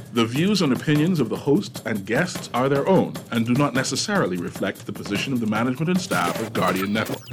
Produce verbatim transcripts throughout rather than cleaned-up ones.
The views and opinions of the hosts and guests are their own and do not necessarily reflect the position of the management and staff of Guardian Network.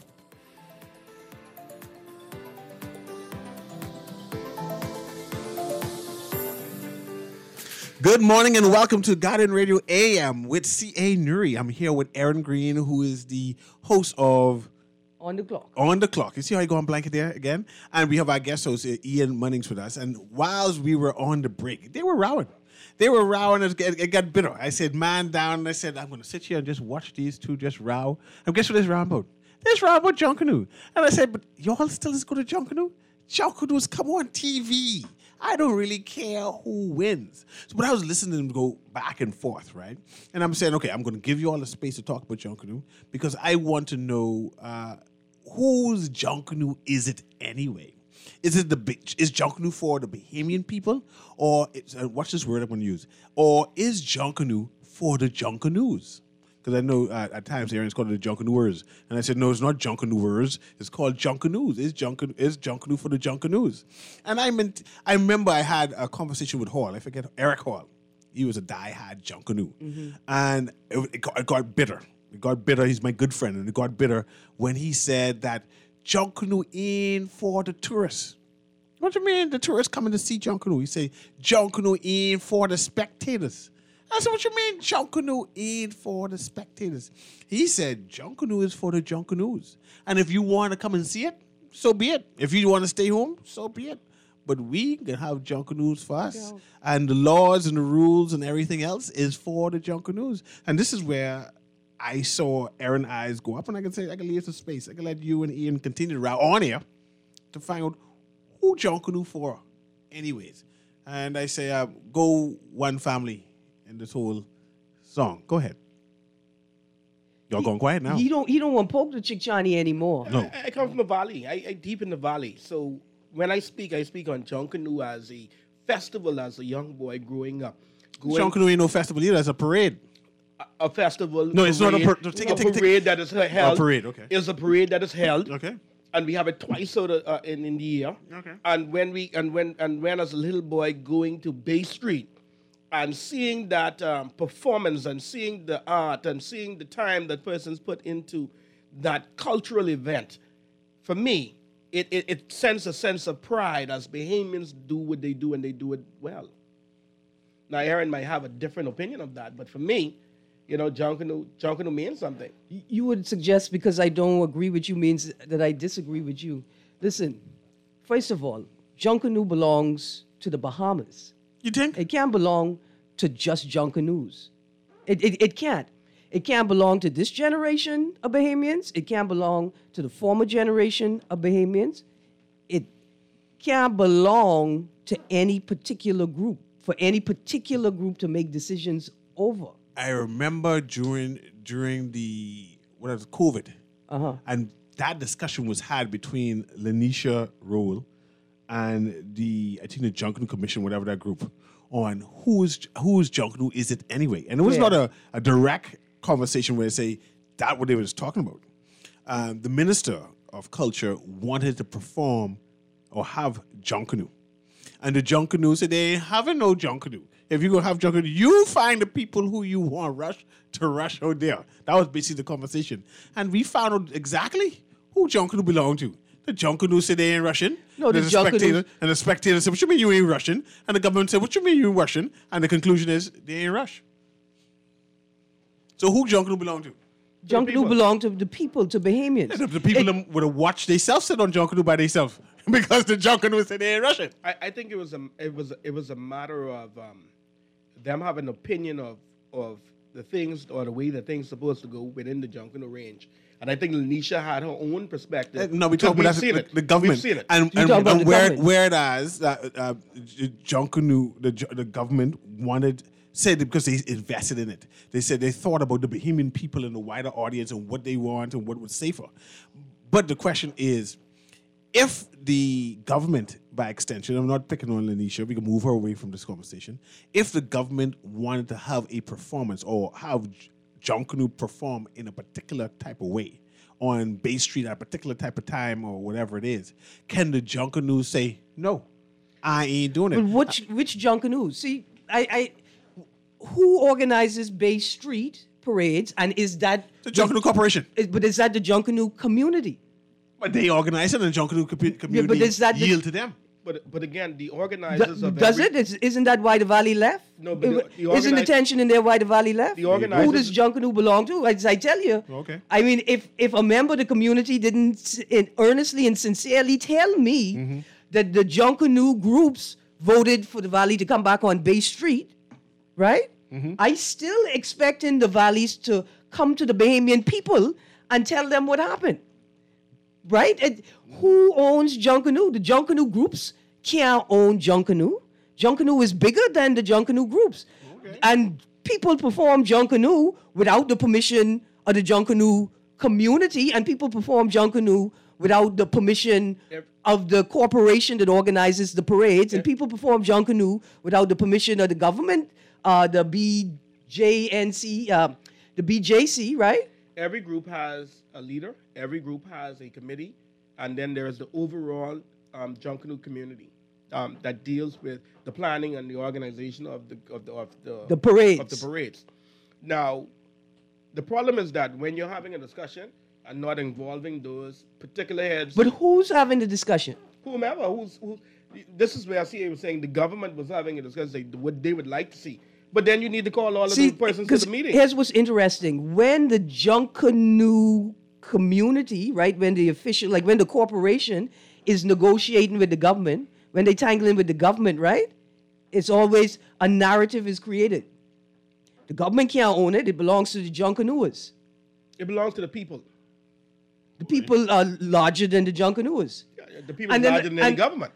Good morning and welcome to Guardian Radio A M with C A. Nuri. I'm here with Aaron Green, who is the host of On the Clock. On the Clock. You see how I go on blanket there again? And we have our guest host, uh, Ian Munnings, with us. And whilst we were on the break, they were rowing. They were rowing. It, it, it got bitter. I said, man down. And I said, I'm going to sit here and just watch these two just row. And guess what this row about? This row about Junkanoo. And I said, but y'all still is going to Junkanoo? Junkanoo's come on T V. I don't really care who wins. So, but I was listening to them go back and forth, right? And I'm saying, okay, I'm going to give you all the space to talk about Junkanoo because I want to know uh, whose Junkanoo is it anyway? Is it the is Junkanoo for the Bahamian people, or it's, uh, watch this word I'm going to use, or is Junkanoo for the Junkanoos? Because I know uh, at times Aaron's called it the Junkanooers. And I said, no, it's not Junkanooers. It's called Junkanoos. It's, Junkan- it's Junkanoo for the Junkanoos. And I meant, I remember I had a conversation with Hall. I forget, Eric Hall. He was a diehard Junkanoo. Mm-hmm. And it, it, got, it got bitter. It got bitter. He's my good friend. And it got bitter when he said that Junkanoo in for the tourists. What do you mean the tourists coming to see Junkanoo? He say Junkanoo in for the spectators. I said, what you mean Junkanoo ain't for the spectators? He said Junkanoo is for the Junkanoos. And if you want to come and see it, so be it. If you want to stay home, so be it. But we can have Junkanoos for us. Yeah. And the laws and the rules and everything else is for the Junkanoos. And this is where I saw Aaron's eyes go up. And I can say, I can leave some space. I can let you and Ian continue to route on here to find out who Junkanoo for anyways. And I say, uh, go one family in this whole song. Go ahead. Y'all he, going quiet now. He don't he don't want to poke the Chick Johnny anymore. No. I, I come from the valley. I, I deep in the valley. So when I speak, I speak on Junkanoo as a festival as a young boy growing up. Junkanoo ain't no festival either. It's a parade. A, a festival. No, it's parade, not a, par- take a it, take it, parade that is held. A parade, okay. Is a parade that is held. Okay. And we have it twice out of, uh, in, in the year. Okay. And when we and when and when as a little boy going to Bay Street and seeing that um, performance and seeing the art and seeing the time that persons put into that cultural event, for me, it, it, it sends a sense of pride as Bahamians do what they do and they do it well. Now, Aaron might have a different opinion of that, but for me, you know, Junkanoo, Junkanoo means something. You would suggest because I don't agree with you means that I disagree with you. Listen, first of all, Junkanoo belongs to the Bahamas. You think? It can't belong to just Junkanoos. It, it it can't. It can't belong to this generation of Bahamians. It can't belong to the former generation of Bahamians. It can't belong to any particular group, for any particular group to make decisions over. I remember during during the what was it, COVID, uh-huh. and that discussion was had between Lanisha Rowell and the I think the Junkanoo Commission, whatever that group, on who's who's Junkanoo is it anyway? And it was yeah. not a, a direct conversation where they say that what they was talking about. Um, the Minister of Culture wanted to perform or have Junkanoo. And the Junkanoo said they ain't having no Junkanoo. If you're going to have Junkanoo, you find the people who you want rush to rush out there. That was basically the conversation. And we found out exactly who Junkanoo belonged to. The Junkanoo said they ain't Russian. No, the, the Junkanoo... spectator, and the spectator said, what you mean you ain't Russian? And the government said, what you mean you ain't Russian? And the conclusion is, they ain't Rush. So who Junkanoo belong to? Junkanoo belong to the people, to Bahamians. Yeah, the people it, would have watched themselves sit on Junkanoo by themselves because the Junkanoo said they ain't Russian. I, I think it was a it was it was a matter of um, them having an opinion of of the things or the way that things supposed to go within the Junkanoo range. And I think Lanisha had her own perspective. Uh, no, we talk about the, the government. We've seen it. And, and, and, and where, whereas uh, uh, Junkanoo, the, the government wanted, said because they invested in it. They said they thought about the Bahamian people and the wider audience and what they want and what was safer. But the question is, if the government, by extension, I'm not picking on Lanisha, we can move her away from this conversation. If the government wanted to have a performance or have Junkanoo perform in a particular type of way on Bay Street at a particular type of time or whatever it is, can the Junkanoo say, no, I ain't doing it? But which, which Junkanoo? See, I, I, who organizes Bay Street parades, and is that The Junkanoo Corporation. is- but is that the Junkanoo community? But they organize it and the Junkanoo commu- community but is that the- yield to them. But but again, the Do- organizers of does every, it? Is, isn't that why the Valley left? No, but the- It- the isn't the organi- tension in there why the Valley left? The organizers- Who does Junkanoo belong to? As I tell you. Okay. I mean, if if a member of the community didn't s- in- earnestly and sincerely tell me Mm-hmm. that the Junkanoo groups voted for the Valley to come back on Bay Street, right? Mm-hmm. I still expecting the Valleys to come to the Bahamian people and tell them what happened. Right? And who owns Junkanoo? The Junkanoo groups can't own Junkanoo. Junkanoo is bigger than the Junkanoo groups. And people perform Junkanoo without the permission of the Junkanoo community, and people perform Junkanoo without the permission Yep. of the corporation that organizes the parades, and people perform Junkanoo without the permission of the government, uh, the B J N C, uh, the B J C, right? every group has a leader, every group has a committee, and then there is the overall um, Junkanoo community um, that deals with the planning and the organization of the of the of the, The parades. Of the parades. Now, the problem is that when you're having a discussion and not involving those particular heads, But who's having the discussion? whomever who's who, this is where I see it was saying the government was having a discussion, say what they would like to see. But then you need to call all of See, those persons to 'cause the meeting. here's what's interesting. When the Junkanoo community, right, when the official, like when the corporation is negotiating with the government, when they tangle in with the government, right, it's always a narrative is created. The government can't own it. It belongs to the Junkanooers. It belongs to the people. The people are larger than the Junkanooers. The people And is then- larger than any and- government.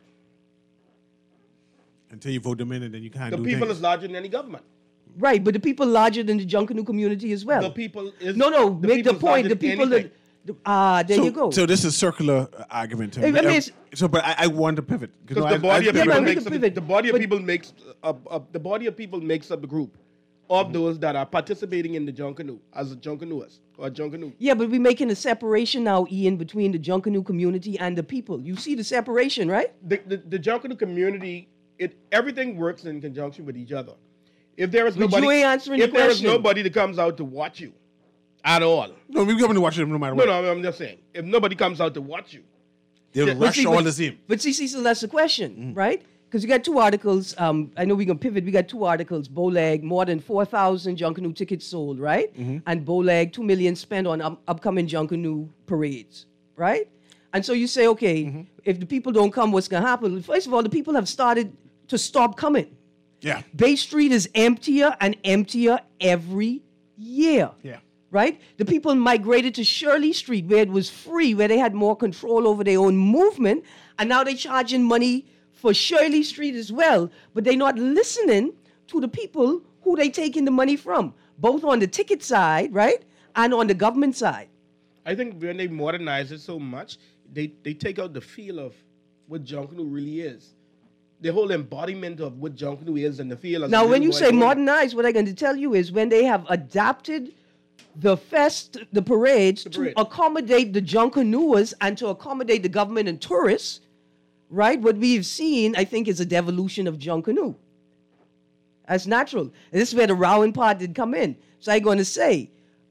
Until you vote them in and then you can't The do people things. is larger than any government. Right, but the people larger than the Junkanoo community as well. The people is no, no, the make the people is point. larger The than people that, anything. the- ah, there so, you go. So this is circular uh, argument. I mean, it's- so, but I, I want to pivot Because no, the I- body I- of Yeah, people but we makes can up, pivot, the body of but- people makes up, up the body of people makes up the group of those that are participating in the Junkanoo as a Junkanooers or Junkanoo. Yeah, but we're making a separation now, Ian, between the Junkanoo community and the people. You see the separation, right? The, the, the Junkanoo community, it everything works in conjunction with each other. If there is But nobody, you ain't answering if the there is question. nobody that comes out to watch you at all, No, we coming to watch them no matter no, what. no, I'm just saying, if nobody comes out to watch you, They'll Yeah, but rush see, all but- the same. But see, Cecil, that's the question, right? Because you got two articles. Um, I know we're going to pivot. We got two articles. Bowleg, more than four thousand Junkanoo tickets sold, right? And Bowleg, two million spent on um, upcoming Junkanoo parades, right? And so you say, okay, if the people don't come, what's going to happen? First of all, the people have started to stop coming. Yeah. Bay Street is emptier and emptier every year. Yeah. Right? The people migrated to Shirley Street where it was free, where they had more control over their own movement, and now they're charging money for Shirley Street as well, but they're not listening to the people who they taking the money from, both on the ticket side, right, and on the government side. I think when they modernize it so much, they, they take out the feel of what Junkanoo really is. The whole embodiment of what Junkanoo is and the feel. As a Now, when little you boy say growing up. modernize, what I'm going to tell you is when they have adapted the fest, the parades, The to parade. accommodate the Junkanooers and to accommodate the government and tourists, right? What we've seen, I think, is a devolution of Junkanoo. That's natural. And this is where the rowing part did come in. So I'm going to say,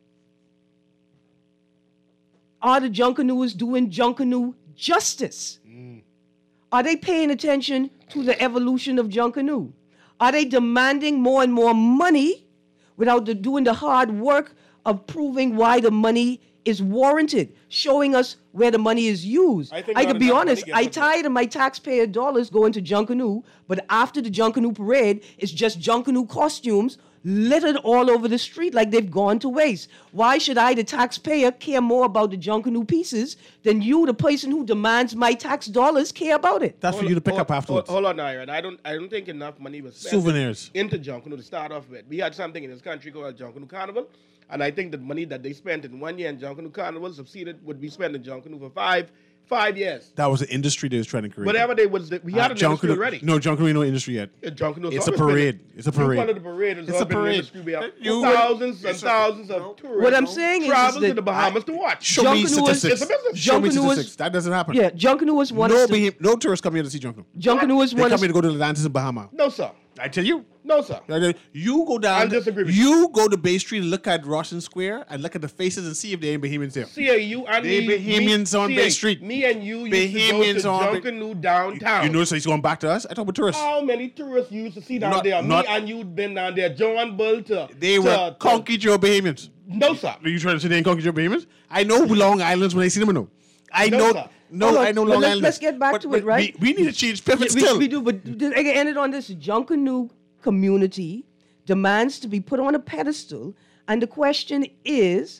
are the Junkanooers doing Junkanoo justice? Are they paying attention to the evolution of Junkanoo? Are they demanding more and more money without the, doing the hard work of proving why the money is warranted, showing us where the money is used? I think I not could be enough honest, money I gets tired of my taxpayer dollars going to Junkanoo, but after the Junkanoo parade, it's just Junkanoo costumes littered all over the street like they've gone to waste. Why should I, the taxpayer, care more about the Junkanoo pieces than you, the person who demands my tax dollars, care about it? That's for Hold- you to pick hold- up afterwards. Hold, hold on, Aaron. I don't. I don't think enough money was spent Souvenirs. into Junkanoo to start off with. We had something in this country called Junkanoo Carnival, and I think the money that they spent in one year in Junkanoo Carnival succeeded would be spent in Junkanoo for five five years. That was the industry they was trying to create. Whatever they was, we had Uh, an industry Junkanoo- already. No, Junkanoo ain't no industry yet. Yeah, Junkanoo It's has a always been parade. It's a parade. Part of the parade has It's a always been an parade. industry. We have You- thousands and it's a- thousands of tourists. What I'm saying is, is travel to that the Bahamas to watch. Show me Junkanoo is- statistics. It's a business. Show me Junkanoo is- statistics. That doesn't happen. Yeah, Junkanoo is one No, of the, Baham- no tourists come here to see Junkanoo. Junkanoo is They one come of here to go to Atlantis and Bahama. No, sir. I tell you. No, sir. You go down. I'll disagree with you go to Bay Street and look at Russian Square and look at the faces and see if there ain't Bahamians there. See, uh, you and They me, Bahamians me, on see, Bay uh, Street. Me and you used Bahamians to go on to Bay- Junkanoo downtown. You know, so he's going back to us. I talk about tourists. How many tourists you used to see down Not- there? not- Me and you'd been down there. John Bull to They to, were to- Conky Joe Bahamians. No, sir. Are you trying to say they ain't Conky Joe Bahamians? I know Long Island's when I see them. I know. I No, know. sir. No, Hold on, I know but Long let's- Island. let's get back But- to but it, right? We, we need to change pivots we, still. we do, but I can end it on this. Junkanoo community demands to be put on a pedestal, and the question is,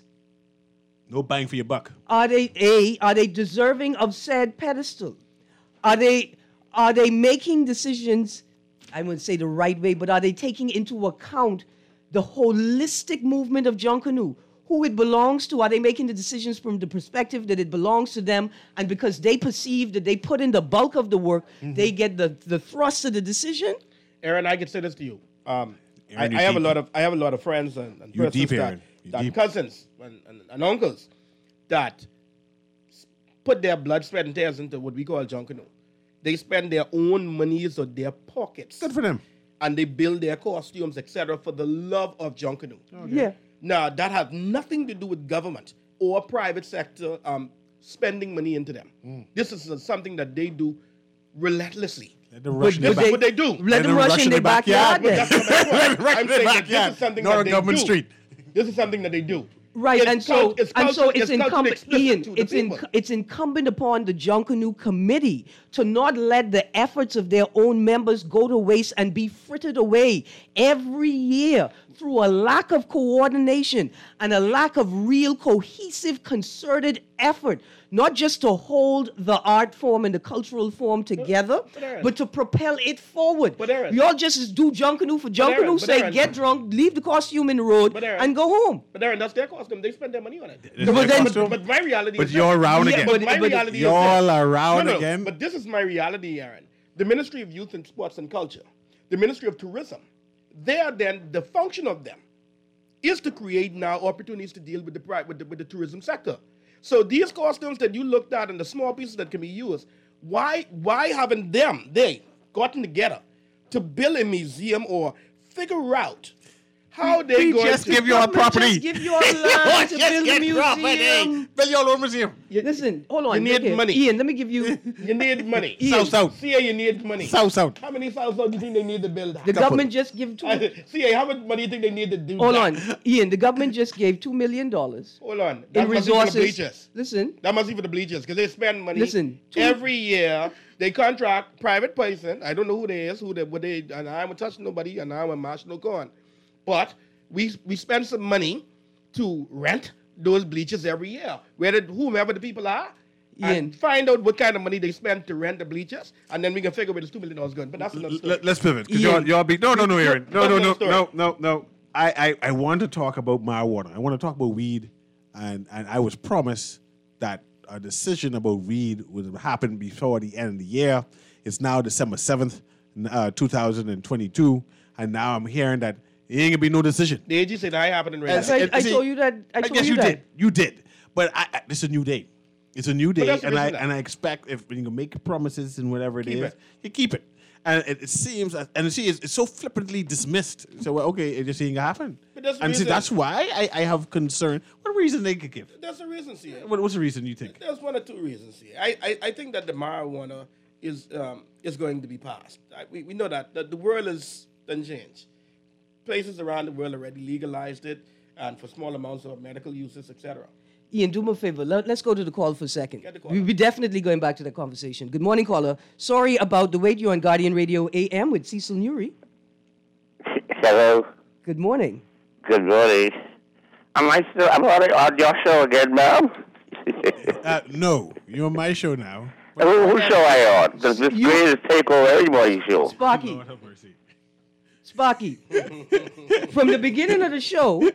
No bang for your buck. are they a are they deserving of said pedestal? Are they are they making decisions? I wouldn't say the right way, but are they taking into account the holistic movement of Junkanoo? Who it belongs to? Are they making the decisions from the perspective that it belongs to them? And because they perceive that they put in the bulk of the work, Mm-hmm. they get the, the thrust of the decision? Aaron, I can say this to you. Um, I, Aaron, you I have a deep. lot of I have a lot of friends and, and You persons deep, that, Aaron. You that deep. cousins and, and, and uncles that s- put their blood, sweat, and tears into what we call Junkanoo. They spend their own monies or their pockets, Good for them. and they build their costumes, et cetera, for the love of Junkanoo. Yeah. Now, that has nothing to do with government or private sector um, spending money into them. Mm. This is uh, something that they do relentlessly. Let them rush in This their is back. what they do. Let them rush in their backyard. backyard. then. That's not my point. Right I'm in the saying that backyard, this is something not that on they government do. street. This is something that they do. Right, It's and so cult- it's and so culture- it's, it's culture incumbent, explicit Ian. to the It's in, people. it's incumbent upon the Junkanoo committee to not let the efforts of their own members go to waste and be frittered away every year through a lack of coordination and a lack of real cohesive, concerted effort, not just to hold the art form and the cultural form together, but Aaron- but to propel it forward. But Aaron- Y'all just do Junkanoo for Aaron- Junkanoo, but say Aaron- get drunk, leave the costume in the road, But Aaron- and go home. But Aaron, that's their costume. They spend their money on it. It's But their then- costume. But my reality But is you're this. around Yeah, again. But my But- reality Y'all is this. around No, no, again. But this is my reality, Aaron. The Ministry of Youth and Sports and Culture, the Ministry of Tourism, they are then, the function of them is to create now opportunities to deal with the, pri- with the, with the tourism sector. So these costumes that you looked at and the small pieces that can be used, why, why haven't them, they, gotten together to build a museum or figure out how they We going just to... give you our Government property. Just give you all land to Just build a get property. museum. Build your own museum. Listen, hold on. You need okay. money. Ian, let me give you. You need money. South, south. C A, you need money. South, south. How many South South do you think they need to build that? The government just give two. C A, how much money do you think they need to do Hold that? on, Ian. The government just gave two million dollars Hold on. in That must be for the resources. bleachers. Listen, That must be for the bleachers because they spend money Listen, two- every year. They contract private person. I don't know who they is, who they, what they, and I'm a touch nobody, and I'm a marsh no con. But we we spend some money to rent those bleachers every year, whether whomever the people are, Ian. and find out what kind of money they spend to rent the bleachers, and then we can figure where this two million dollars going. But that's another story. Let, us pivot. Because Ian. y'all, y'all be no, no, no, Aaron. No, no, no, That's another no, no, no. I, I, I want to talk about marijuana. I want to talk about weed, and and I was promised that a decision about weed would happen before the end of the year. It's now December seventh, uh, two thousand twenty-two, and now I'm hearing that it ain't gonna be no decision. The A G said that happening right As- now. I, and I see, told you that. I I told guess you, you that. did. You did. But I, I, it's a new day. It's a new day, that's the and I reason that- and I expect if when you make promises and whatever it Keep is, it. you keep it. And it, it seems, and see, it's, it's so flippantly dismissed. So well, okay, it just ain't gonna happen. But that's the and see, reason- that's why I, I have concern. What reason they could give? There's a reason, C A. What, what's the reason you think? There's one or two reasons here. I, I, I think that the marijuana is um, is going to be passed. I, we, we know that, that the world is done change. Places around the world already legalized it, and for small amounts of medical uses, et cetera. Ian, do me a favor. Let, us go to the call for a second. Get the call. We'll be definitely going back to the conversation. Good morning, caller. Sorry about the wait. You're on Guardian Radio A M with Cecil Newry. Hello. Good morning. Good morning. Am I still? I'm on, on your show again, ma'am. Uh, no, you're on my show now. who, who show I on? Because this You- greatest take over everybody's show. Sparky. Lord have mercy. Sparky. From the beginning of the show,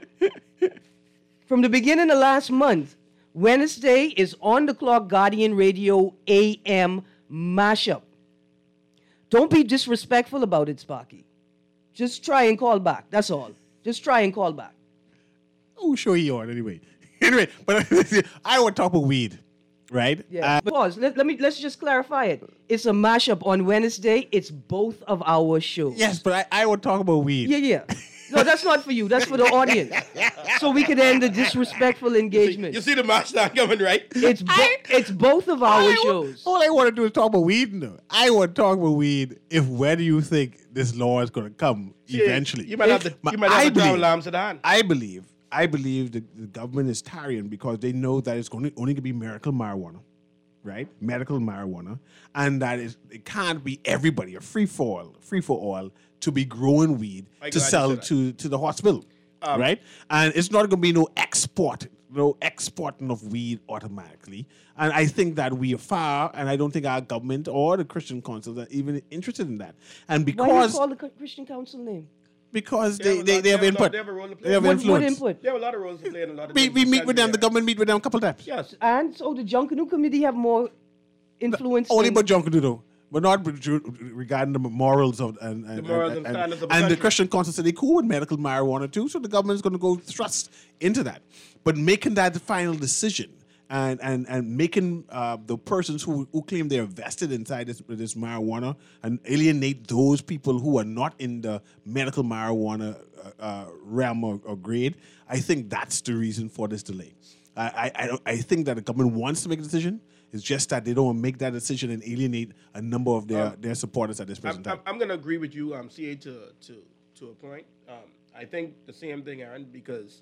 from the beginning of last month, Wednesday is on the clock Guardian Radio A M mashup. Don't be disrespectful about it, Sparky. Just try and call back. That's all. Just try and call back. Oh, show you on anyway. Anyway, but I want to talk about weed. right? Yeah. Uh, But pause. Let, let me let's just clarify it. It's a mashup on Wednesday. It's both of our shows. yes, but I, I would talk about weed. Yeah, yeah. No, that's not for you. That's for the audience. So we can end the disrespectful engagement. You see the match now coming, right? It's bo- it's both of our All I, shows. all I want to do is talk about weed. No, I want to talk about weed. If where do you think this law is going to come eventually? You might have the, My- you might have I the travel believe- arms at hand. I believe, I believe the, the government is tarrying because they know that it's going to, only going to be medical marijuana, right? Medical marijuana, and that is it can't be everybody a free for all, free for all to be growing weed I to glad you sell said that. to to the hospital, Um, right? And it's not going to be no export, no exporting of weed automatically. And I think that we are far, and I don't think our government or the Christian councils are even interested in that. And Why do you because call the Co- Christian Council name? because They they, have a they, lot- they have they have a lot- input, they have a role to play. they have What, what influence. input? They have a lot of roles to play in a lot of We, things we to meet send with them. The together. government meet with them a couple times. Yes. And so the Junkanoo Committee have more influence. Only than- about John could do though, but not with- regarding the morals of and and, The morals and, and standards of the and the country. Christian council said they cool with medical marijuana too, so the government's going to go thrust into that. But making that the final decision and and and making uh, the persons who, who claim they're vested inside this this marijuana and alienate those people who are not in the medical marijuana uh, uh, realm or, or grade, I think that's the reason for this delay. I I I, don't, I think that the government wants to make a decision. It's just that they don't want to make that decision and alienate a number of their, their supporters at this I'm, present I'm, time. I'm going to agree with you, um, C A, to, to, to a point. Um, I think the same thing, Aaron, because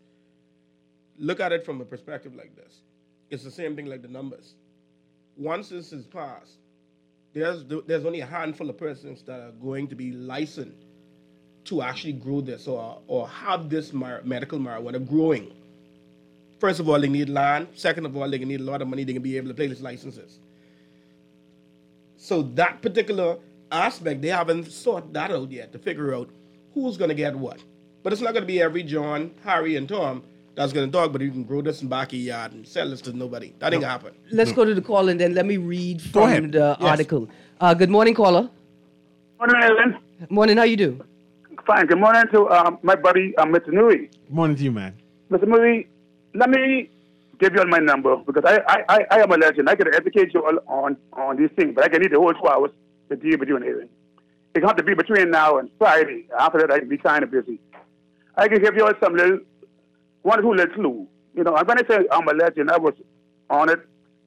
look at it from a perspective like this. It's the same thing like the numbers. Once this is passed, there's there's only a handful of persons that are going to be licensed to actually grow this or, or have this mar- medical marijuana growing. First of all, they need land. Second of all, they need a lot of money. They can be able to pay these licenses. So that particular aspect, they haven't sorted that out yet to figure out who's going to get what. But it's not going to be every John, Harry, and Tom that's going to talk, but you can grow this in back of your yard and sell this to nobody. That ain't going to happen. Let's go to the call and then let me read Go from ahead. the Yes. article. Uh, good morning, caller. Morning, Ellen. Morning, how you do? Fine. Good morning to um, my buddy, uh, Mister Nuri. Morning to you, man. Mister Nuri, let me give you all my number because I, I, I, I am a legend. I can educate you all on, on these things, but I can need the whole two hours to deal with you and Aaron. It have to be between now and Friday. After that, I can be kind of busy. I can give you all some little, one or two little clue. You know, when I say I'm a legend, I was honored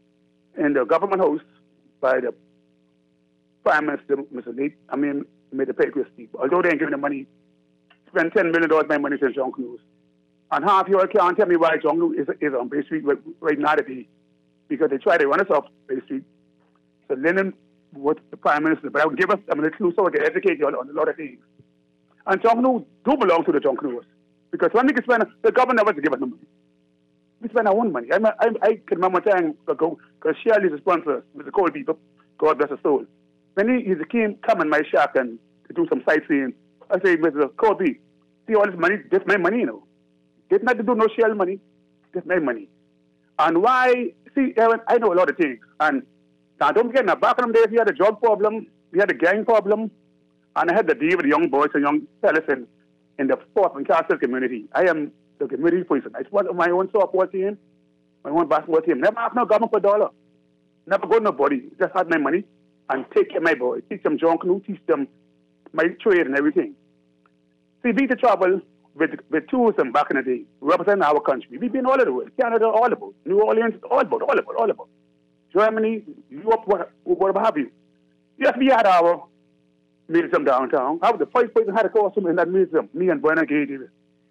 in the government house by the Prime Minister, Mister Lee. I mean, made the pay Christie. Although they ain't giving the money, spend ten million dollars my money to John Cruise. And half you all can't tell me why John Cruise is, is on Bay Street right, right now today. Because they try to run us off Bay Street. So Lennon was the Prime Minister, but I would give us I mean, a clue so I can educate you on, on a lot of things. And John Cruise do belong to the John Cruise. Because when we can spend, the government never to give us no money. We spend our own money. I, I, I can remember time ago, because Shirley is a sponsor, Mister Cole people, God bless her soul. When he, he came come in my shack and to do some sightseeing, I say, Mister Colby, see all this money, this my money, you know. It's not to do no shell money, this my money. And why, see, Aaron, I know a lot of things. And now don't forget, now back in them days, we had a drug problem, we had a gang problem, and I had to deal with the young boys and young fellas in, in the Fort and Castle community. I am the community person. I support my own softball team, my own basketball team. Never have no government for a dollar. Never go to nobody. Just had my money and take care of my boys. Teach them John Canoe, teach them my trade and everything. See, beat the trouble with, with tourism back in the day, representing our country. We've been all over the world. Canada, all about. New Orleans, all about, all about, all about. Germany, Europe, what, whatever have you. Yes, we had our museum downtown. I was the first person who had a costume in that museum, me and Bernard Gay Davis.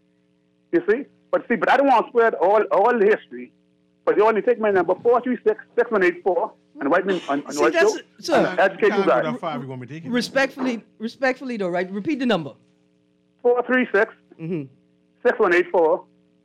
You see? But see, but I don't want to spread all, all the history. But you only take my number four three six, six one eight four and write me on, on See, your that's- show sir, and educate you Can't go guys. that far if you want me to take it. Respectfully, respectfully though, right? Repeat the number. four three six, Mm-hmm. six one eight four.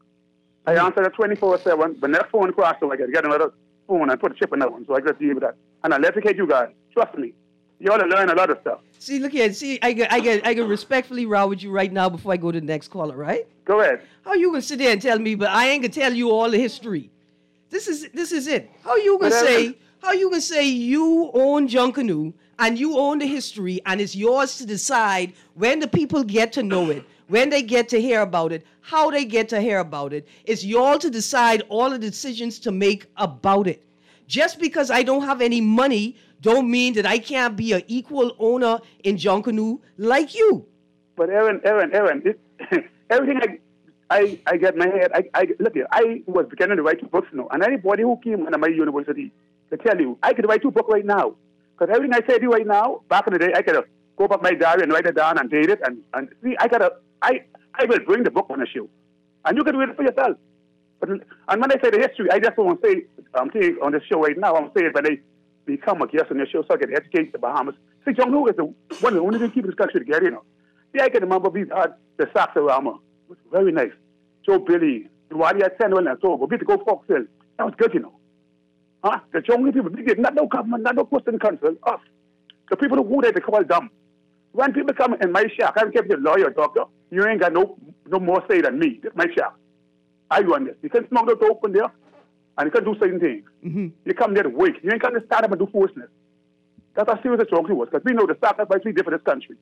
I answer that twenty-four seven. The next phone cross, so I can get another phone and put a chip in that one. So I just deal with that. And I'll educate you guys. Trust me. You ought to learn a lot of stuff. See, look here. See, I get, I get, I can respectfully row with you right now before I go to the next caller, right? Go ahead. How you gonna sit there and tell me, but I ain't gonna tell you all the history? This is, this is it. How you gonna Whatever. say, how you gonna say you own Junkanoo and you own the history and it's yours to decide when the people get to know it, when they get to hear about it, how they get to hear about it. It's y'all to decide all the decisions to make about it. Just because I don't have any money don't mean that I can't be an equal owner in Junkanoo like you. But Aaron, Aaron, Aaron, it, everything I, I, I get in my head, I, I, look here, I was beginning to write two books now, and anybody who came into my university to tell you, I could write two books right now. Because everything I say to you right now, back in the day, I could go up my diary and write it down and date it, and, and see, I gotta, I, I will bring the book on the show. And you can read it for yourself. But, and when I say the history, I just won't say, I'm saying on the show right now, I'm saying when they become a guest on the show so I can educate the Bahamas. See, Junkanoo is the, one of the only things keeping this country together, you know. See, I can remember we had the Saxorama. It was very nice. Joe Billy, Wadi at Senwell and so on. We had to go Foxville. That was good, you know. Huh? The Junkanoo people, we did not no government, not no question council, us. The people who they, they call dumb. When people come in my shack, I don't care if you're a lawyer or doctor, you ain't got no no more say than me. This is my shack. I run this. You can smoke the dope in there, and you can do certain things. Mm-hmm. You come there to work. You ain't got to start up and do foolishness. That's how serious the Junkanoo was, because we know the sacrifice we did for this country.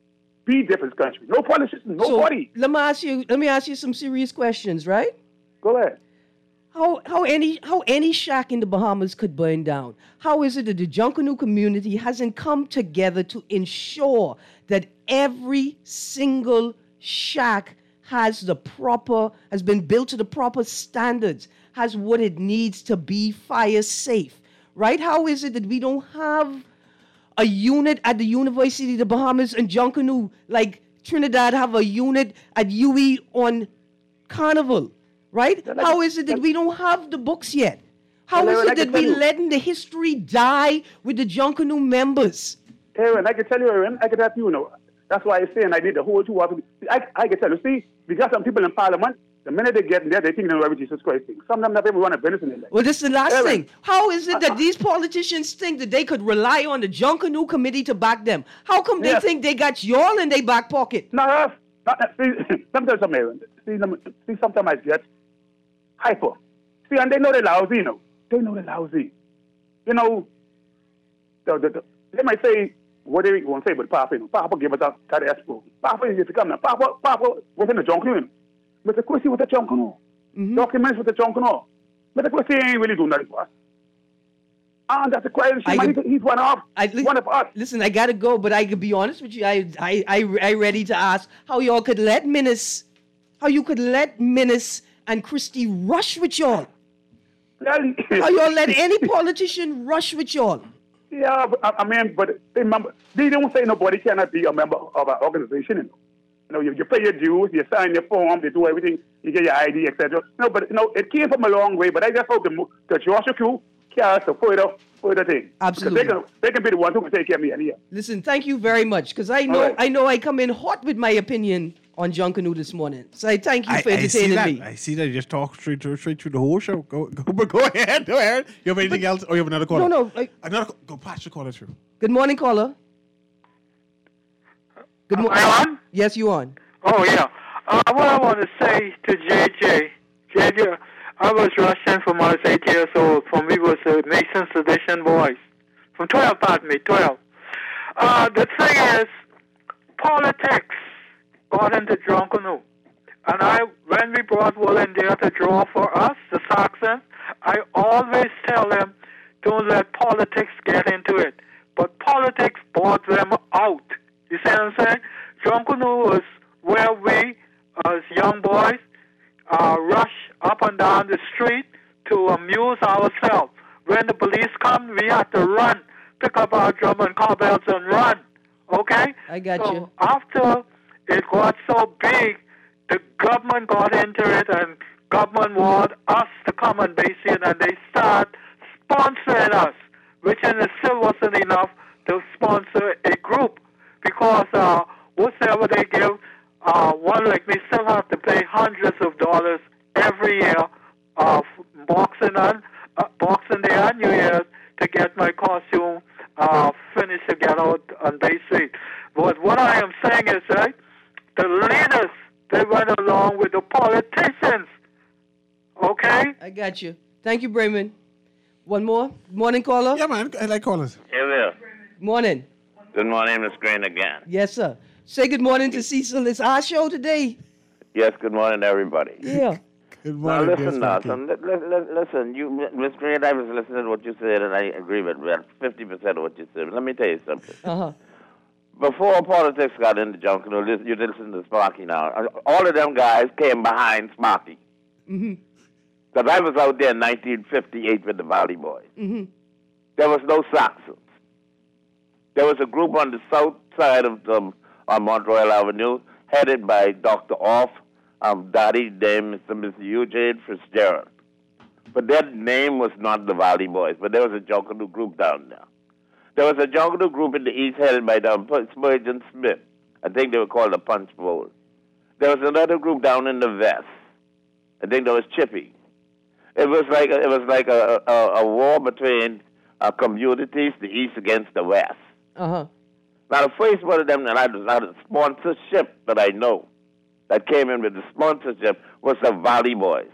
Be different country. No politicians, nobody. So let me ask you. Let me ask you some serious questions, right? Go ahead. How how any how any shack in the Bahamas could burn down? How is it that the Junkanoo community hasn't come together to ensure that every single shack has the proper has been built to the proper standards, has what it needs to be fire safe, right? How is it that we don't have a unit at the University of the Bahamas and Junkanoo like Trinidad have a unit at U E on Carnival? Right? Like, How is it that we don't have the books yet? How well, is it like that we letting the history die with the Junkanoo members? Aaron, I can tell you, Aaron, I can tell you, you know, that's why I'm saying I need the whole two hours. I, I can tell you, see, we got some people in Parliament, the minute they get in there, they think they know every Jesus Christ thing. Some of them not even run a business in their life. Well, this is the last Aaron, thing. How is it that uh, these politicians think that they could rely on the Junkanoo committee to back them? How come they yes. think they got y'all in their back pocket? Not us. Not, see, sometimes I'm Aaron. See, see, sometimes I get hyper. See, and they know they're lousy, you know. They know they're lousy. You know, the, the, the, they might say, what they want to say, but Papa, you know, Papa gave us a kind of expo. Papa is to come now. Papa, Papa was in the Junkanoo. Mister Chrissy with the Junkanoo. Mm-hmm. Documents with the Junkanoo. Mister Chrissy ain't really doing nothing for us. And that's the question. He's, he's one of, I, listen, one of us. Listen, I got to go, but I could be honest with you. I, I, I, I ready to ask how y'all could let Minnis, how you could let Minnis and Christie rush with y'all. How y'all let any politician rush with y'all? Yeah, but, I mean, but remember, they don't say nobody cannot be a member of an organization. You know, you, know, you, you pay your dues, you sign your form, they do everything, you get your I D, et cetera. No, but you know, it came from a long way. But I just hope the, the Joshua crew carries a further, further thing. Absolutely, they can, they can be the ones who can take care of me. Here. Listen, thank you very much, because I know, right. I know, I come in hot with my opinion on Junkanoo this morning. So I thank you for I, entertaining I see me. that. I see that. You just talk straight through, straight through the whole show. Go, go, but go ahead. Go ahead. You have anything but, else? Or you have another caller? No, no. Like, another. Go patch the caller through. Good morning, caller. Good morning. Am I on? Yes, you on. Oh, yeah. Uh, what I want to say to J J, J J, I was Russian from I was eight years old. From we was a Mason's Edition boys. From twelve, pardon me, twelve. Uh, the thing is, politics got into Junkanoo. And I, when we brought volunteers to draw for us, the Saxons, I always tell them, don't let politics get into it. But politics brought them out. You see what I'm saying? Junkanoo was where we, as young boys, uh, rush up and down the street to amuse ourselves. When the police come, we have to run, pick up our drum and cowbells and run. Okay? I got so you. After it got so big, the government got into it, and government wanted us to come and base it, and they start sponsoring us, which in it still wasn't enough to sponsor a group, because uh, whatever they give, uh, one like me still have to pay hundreds of dollars every year of boxing and uh, boxing day and New Year's to get my costume uh, finished to get out on Bay Street. But what I am saying is, right, the leaders, they went along with the politicians. Okay? I got you. Thank you, Brayman. One more? Morning, caller? Yeah, man. I like callers. Hey there. Morning. Good morning, Miss Green again. Yes, sir. Say good morning to Cecil. It's our show today. Yes, good morning, everybody. Yeah. Good Now morning, listen, dear Sparky. Nelson. Li- li- li- listen, you, Miss Green, I was listening to what you said, and I agree with about fifty percent of what you said. But let me tell you something. Uh-huh. Before politics got into Junkanoo, listen, you listen to Sparky now. All of them guys came behind Sparky. Mm-hmm. Because I was out there in nineteen fifty-eight with the Valley Boys. Mm-hmm. There was no Saxons. There was a group on the south side of um, on Montreal Avenue, headed by Doctor Off, um, Daddy, Dame, Mister Mister Eugene Fitzgerald. But their name was not the Valley Boys, but there was a Junkanoo group down there. There was a Junkanoo group in the east headed by um, Spurgeon Smith. I think they were called the Punch Bowl. There was another group down in the west. I think there was Chippy. It was like a, it was like a, a, a war between uh, communities, the east against the west. Uh-huh. Now, the first one of them that had, had a sponsorship that I know that came in with the sponsorship was the Valley Boys.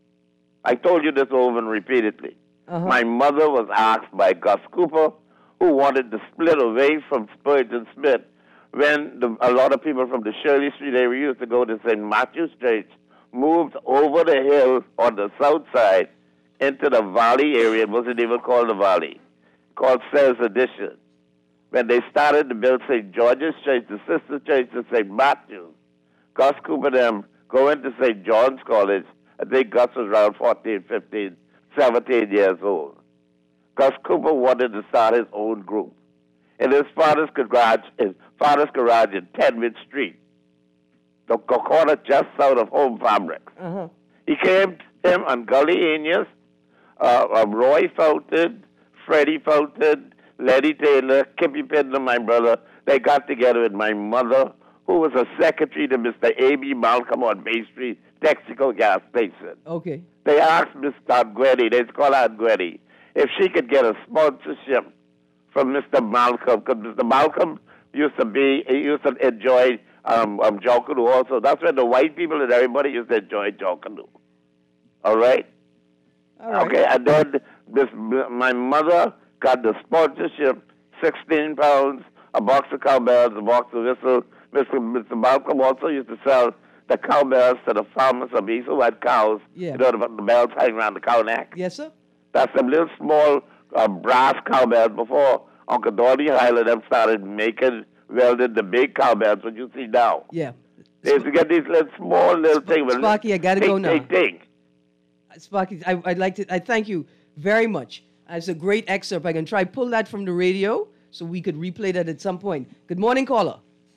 I told you this over and repeatedly. Uh-huh. My mother was asked by Gus Cooper, who wanted to split away from Spurgeon Smith, when the, a lot of people from the Shirley Street area used to go to Saint Matthew's Church, moved over the hill on the south side into the Valley area. It wasn't even called the Valley, called Sells Edition. When they started to build Saint George's Church, the sister church to Saint Matthew's, Gus Cooper and them going to Saint John's College. I think Gus was around fourteen, fifteen, seventeen years old. Gus Cooper wanted to start his own group. In his father's garage, his father's garage in Tenwood Street, the corner just south of Home Fabrics. Uh-huh. He came to him and Gully Aeneas, uh, um, Roy Fountain, Freddie Fountain, Letty Taylor, Kippy Pidner, my brother. They got together with my mother, who was a secretary to Mister A B Malcolm on Bay Street, Texaco gas station. Okay. They asked Mister Arguetti, they called her Arguetti, if she could get a sponsorship from Mister Malcolm, because Mister Malcolm used to be, he used to enjoy um, um, Junkanoo also. That's when the white people and everybody used to enjoy Junkanoo. All right? All right. Okay, and then this, my mother got the sponsorship, sixteen pounds, a box of cowbells, a box of whistle. Mister Mister Malcolm also used to sell the cowbells to the farmers of East who had cows. Yeah. You know, the, the bells hanging around the cow neck. Yes, sir? That's some little small uh, brass cowbells before Uncle Dorothy Hyland them started making, welded the big cowbells, what you see now. Yeah. They used to get these little small little things. with Sparky, I gotta ting, go now. ting, ting. Sparky, I, I'd like to, I thank you very much. It's a great excerpt. I can try pull that from the radio so we could replay that at some point. Good morning, caller.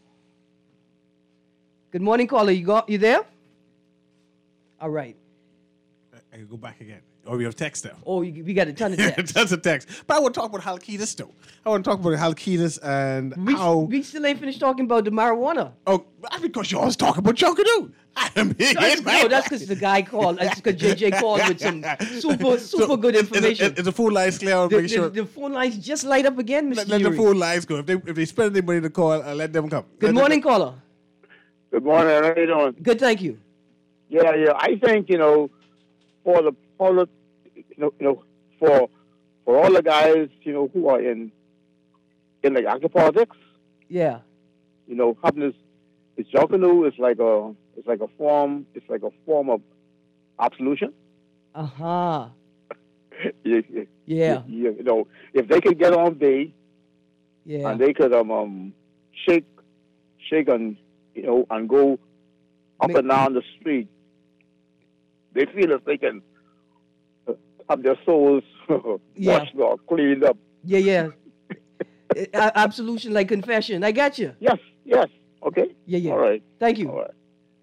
Good morning, caller. You got, you there? All right. I can go back again. Or we have text now. Oh, you, we got a ton of text. Tons of text. But I want to talk about Halkitis, though. I want to talk about Halkitis and we, how... we still ain't finished talking about the marijuana. Oh, because you always talk about Junkanoo. I'm No, that's- no, that's because the guy called. That's because J J called with some super, super good information. Is the phone lines clear? I'll the, make sure. the, the phone lines just light up again, Mister Let, let the Yuri. phone lines go. If they, if they spend any money to call, uh, let them come. Good Let morning, them, caller. Good morning. How you doing? Good, thank you. Yeah, yeah. I think you know, for the polit, you know, you know, for for all the guys, you know, who are in in like active politics, Yeah. you know, having this this Junkanoo is like a it's like a form it's like a form of absolution. Uh huh. you, you- Yeah. you, you know, if they could get on base Yeah. and they could um, um shake shake and you know and go up Make- and down the street, they feel if they can uh, have their souls Yeah. washed or cleaned up. Yeah, yeah. Uh, absolution like confession. I got you. Yes, yes. Okay. Yeah, yeah. All right. Thank you. All right.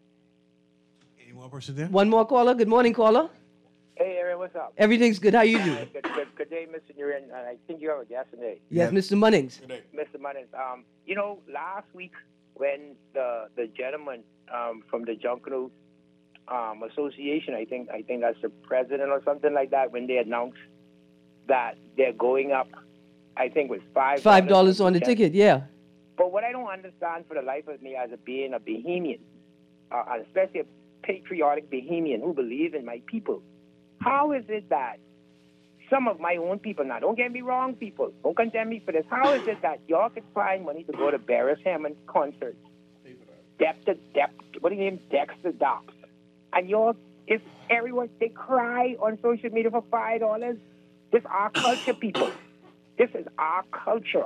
Any more person there? One more caller. Good morning, caller. Hey, Aaron, what's up? Everything's good. How you doing? Good, good, good day, Mister Nurin. And I think you have a guest today, Yes, Mister Munnings. Mister Munnins. Um, you know, last week when the the gentleman um, from the Junkanoo um, Association, I think I think that's the president or something like that, when they announced that they're going up, I think it was five Five dollars on the ticket. Yeah. But what I don't understand for the life of me as a being a Bahamian, uh, and especially a patriotic Bahamian who believes in my people, how is it that some of my own people, now don't get me wrong, people, don't condemn me for this, how is it that y'all could find money to go to Barris Hammond concerts, Depth, Depth, what do you name, Dexter Dops, and y'all If everyone, they cry on social media for five dollars. This is our culture, people. This is our culture.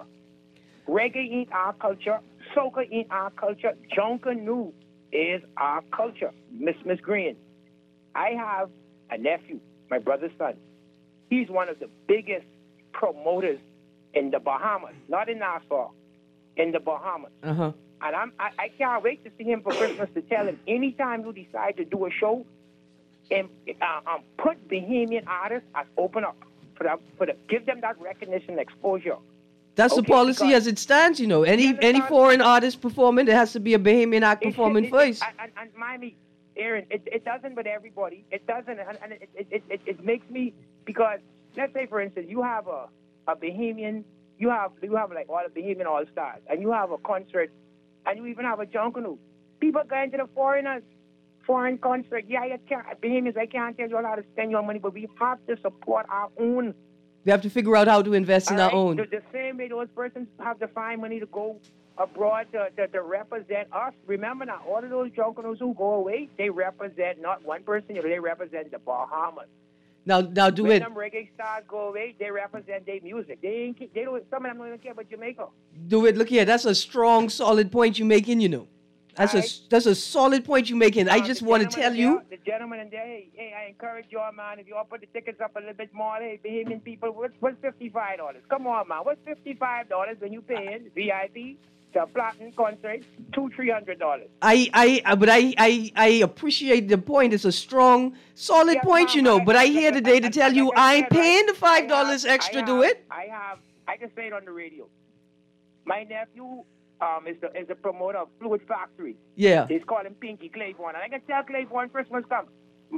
Reggae ain't our culture. Soca ain't our culture. Junkanoo is our culture. Miss Miss Green, I have a nephew, my brother's son. He's one of the biggest promoters in the Bahamas, not in Nassau, in the Bahamas. Uh-huh. And I'm, I, I can't wait to see him for Christmas to tell him anytime you decide to do a show, and uh, um, put Bahamian artists as open up for the, for the, give them that recognition and exposure. That's Okay, the policy because- as it stands, you know. Any You any understand? foreign artist performing, there has to be a Bahamian act It- performing it- it- first. And, and, and mind me, Aaron, it, it doesn't with everybody. It doesn't, and, and it, it, it, it makes me, because let's say, for instance, you have a, a Bahamian, you have you have like all the Bahamian All Stars, and you have a concert, and you even have a Junkanoo. People going to the foreigners, foreign concert. Yeah, you can't, Bahamians, I can't tell you all how to spend your money, but we have to support our own. We have to figure out how to invest in All our right? own. The, the same way those persons have to find money to go abroad to, to, to represent us. Remember now, all of those Junkanoos who go away, they represent not one person, you know, they represent the Bahamas. Now, now do when it. them reggae stars go away, they represent their music. They ain't, ke- they don't. Some of them don't even care about Jamaica. Do it. Look here. That's a strong, solid point you're making, you know. That's a, Alright. that's a solid point you're making. I Uh, just the want to gentleman tell in you. there- the gentleman in there, hey, hey, I encourage y'all, man. If y'all put the tickets up a little bit more, hey, Bahamian people, what's, what's fifty-five dollars? Come on, man. What's fifty-five dollars when you paying V I P to a platinum concert? Two, three hundred dollars. I, I, I- but I, I, I appreciate the point. It's a strong, solid Yes, point, ma'am, you know. I- But I I- here I- today to I- tell I- you like I I ain't said, right, paying the I five dollars have- extra. I Do have- it. I have. I just say it on the radio. My nephew um, is the is the promoter of Fluid Factory. Yeah. He's called him Pinky Claiborne. And I can tell Claiborne Christmas come.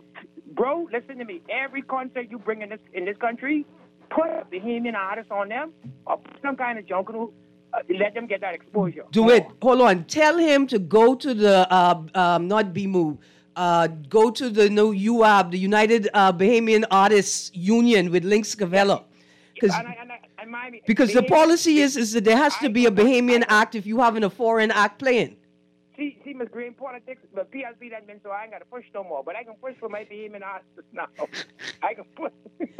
Bro, listen to me. Every concert you bring in this in this country, put a Bahamian artist on them or put some kind of junkanoo. Uh, let them get that exposure. Do it. Hold on. Tell him to go to the uh, um, not B M U. Uh, go to the no U A B, the United uh, Bahamian Artists Union with Link Scavella. Because And I, and I, and mind me, because the Bahamian- policy is is that there has to I be a know that. Bahamian I know. act if you having a foreign act playing. See, see, Miss Green, politics, the P L C that meant so I ain't got to push no more. But I can push for my Bahamian artists now. I can push.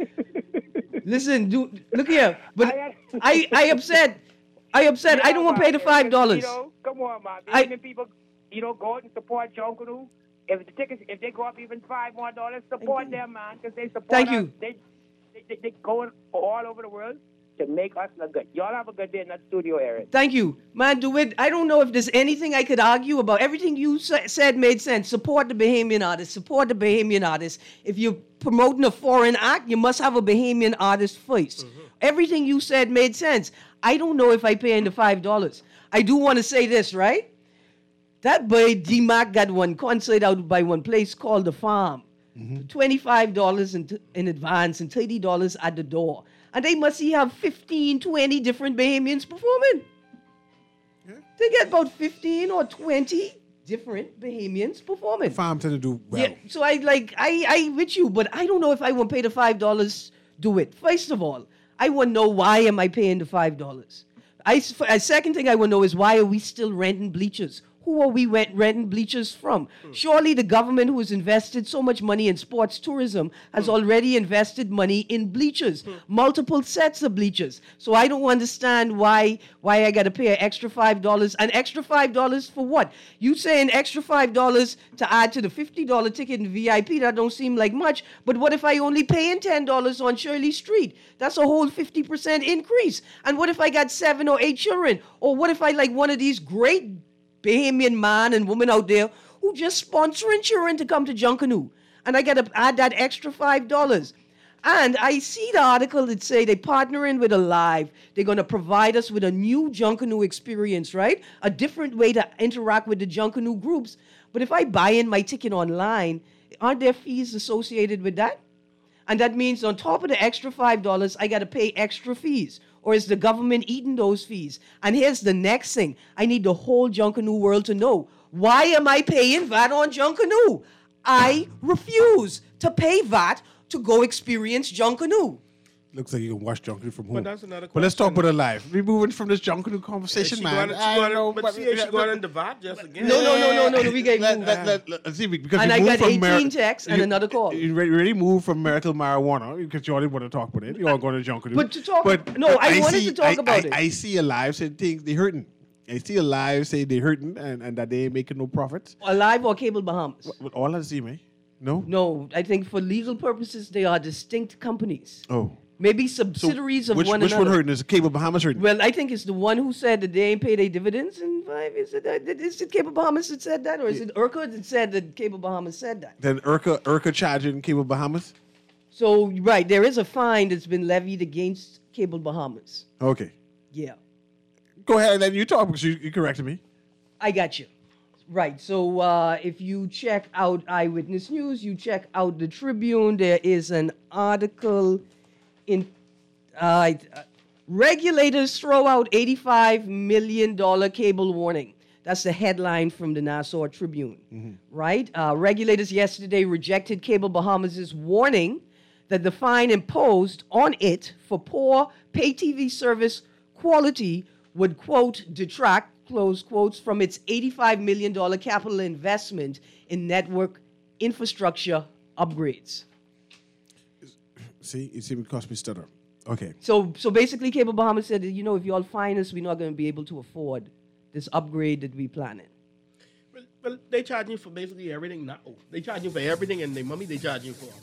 Listen, do look here. But I- I I upset. I upset. I don't want to pay the man, five dollars. You know, come on, man. I- Bahamian people, you know, go out and support Junkanoo. If the tickets, if they go up even five more dollars, support them, man, because they support Thank us. you. They, they, they, they going all over the world to make us look good. Y'all have a good day in that studio, Aaron. Thank you, man. Do it. I don't know if there's anything I could argue about. Everything you sa- said made sense. Support the Bahamian artists. Support the Bahamian artists. If you're promoting a foreign act, you must have a Bahamian artist first. Everything you said made sense. I don't know if I pay in the five dollars. I do want to say this, right? That boy D Mac got one concert out by one place called The Farm. twenty-five dollars in, in advance and thirty dollars at the door. And they must see have fifteen, twenty different Bahamians performing. They get about fifteen or twenty different Bahamians performing. Farm tend to do well. Yeah, so I like I I with you, but I don't know if I want to pay the five dollars. Do it. First of all, I want to know why am I paying the five dollars. I s- a second thing I want to know is why are we still renting bleachers? Who are we rent, renting bleachers from? Surely the government who has invested so much money in sports tourism has already invested money in bleachers, multiple sets of bleachers. So I don't understand why why I got to pay an extra five dollars. An extra five dollars for what? You saying extra five dollars to add to the fifty dollar ticket in V I P? That don't seem like much. But what if I only paying ten dollars on Shirley Street? That's a whole fifty percent increase. And what if I got seven or eight children? Or what if I like one of these great Bahamian man and woman out there who just sponsoring children to come to Junkanoo, and I got to add that extra five dollars. And I see the article that say they're partnering with Alive. They're going to provide us with a new Junkanoo experience, right? A different way to interact with the Junkanoo groups. But if I buy in my ticket online, aren't there fees associated with that? And that means on top of the extra five dollars, I got to pay extra fees. Or is the government eating those fees? And here's the next thing. I need the whole Junkanoo world to know. Why am I paying V A T on Junkanoo? I refuse to pay V A T to go experience Junkanoo. Looks like you can watch Junkanoo from home. But that's another But let's talk question. about her life. We're moving from this Junkanoo conversation, She man. going, she I going, don't know. but see, she going into that just again. No, no, no, no, no, no. We get Let, moved. let, let, let, let's see, because And you I moved got from Mer- eighteen texts and you- another call. You re- really moved from medical marijuana because you all didn't want to talk about it. You all going to Junkanoo. But to talk- no, I wanted to talk I, about I, it. I see a live saying things they hurting. I see a live saying they hurting and, and that they ain't making no profits. Alive or Cable Bahamas? But all I see, man. No? No, I think for legal purposes, they are distinct companies. Oh. Maybe So subsidiaries of which, one which another. one hurting? Is it Cable Bahamas hurting? Well, I think it's the one who said that they ain't paid their dividends in five. Is it, uh, is it Cable Bahamas that said that? Or is it IRCA that said that Cable Bahamas said that? Then IRCA, IRCA charging Cable Bahamas? So, right, there is a fine that's been levied against Cable Bahamas. Okay. Yeah. Go ahead and then you talk because you, you corrected me. I got you. Right. So uh, if you check out Eyewitness News, you check out the Tribune, there is an article in uh, uh, regulators throw out eighty-five million dollars cable warning. That's the headline from the Nassau Tribune, right? Uh, regulators yesterday rejected Cable Bahamas' warning that the fine imposed on it for poor pay T V service quality would, quote, detract, close quotes, from its eighty-five million dollars capital investment in network infrastructure upgrades. See, you see, it cost me stutter. Okay. So, so basically, Cable Bahamas said, that, you know, if you all fine us, we're not going to be able to afford this upgrade that we planning. Well, well, they charge you for basically everything now. They charge you for everything, and the money they charge you for.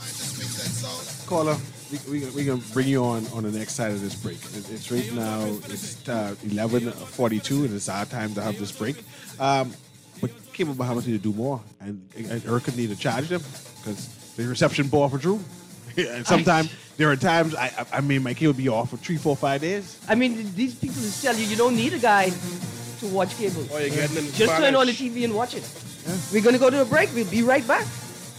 Caller, we we we gonna bring you on on the next side of this break. It, it's right now. It's uh, eleven forty-two, and it's our time to have this break. Um, but Cable Bahamas need to do more, and, and IRCA need to charge them because the reception ball for Drew. And sometimes there are times I I, I mean my kid would be off for three, four, five days. I mean, these people just tell you you don't need a guide to watch cable. Oh, you're getting in Just turn on the Spanish. T V and watch it. We're going to go to a break. We'll be right back.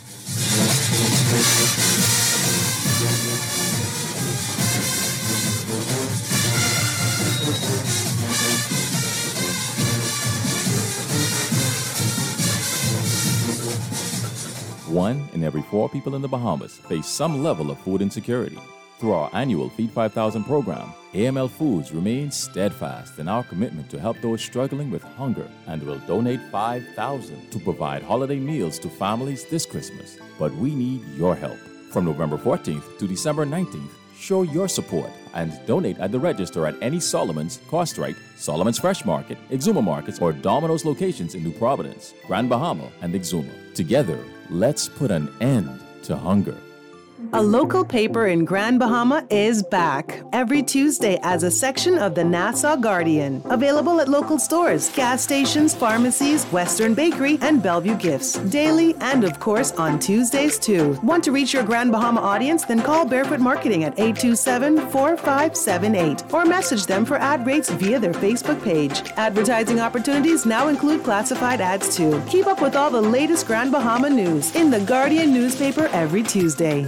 One in every four people in the Bahamas face some level of food insecurity. Through our annual Feed five thousand program, A M L Foods remains steadfast in our commitment to help those struggling with hunger and will donate five thousand dollars to provide holiday meals to families this Christmas. But we need your help. From November fourteenth to December nineteenth, show your support and donate at the register at any Solomon's, Costrite, Solomon's Fresh Market, Exuma Markets, or Domino's locations in New Providence, Grand Bahama, and Exuma. Together, let's put an end to hunger. A local paper in Grand Bahama is back every Tuesday as a section of the Nassau Guardian. Available at local stores, gas stations, pharmacies, Western Bakery, and Bellevue Gifts. Daily and, of course, on Tuesdays too. Want to reach your Grand Bahama audience? Then call Barefoot Marketing at eight two seven, four five seven eight or message them for ad rates via their Facebook page. Advertising opportunities now include classified ads too. Keep up with all the latest Grand Bahama news in the Guardian newspaper every Tuesday.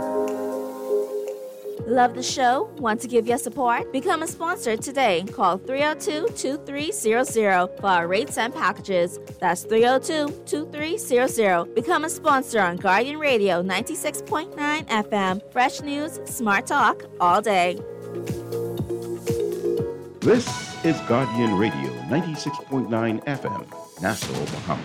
Love the show? Want to give your support? Become a sponsor today. Call three oh two, two three zero zero for our rates and packages. That's three oh two, two three zero zero. Become a sponsor on Guardian Radio ninety-six point nine F M. Fresh news, smart talk, all day. This is Guardian Radio ninety-six point nine F M, Nassau, Bahamas.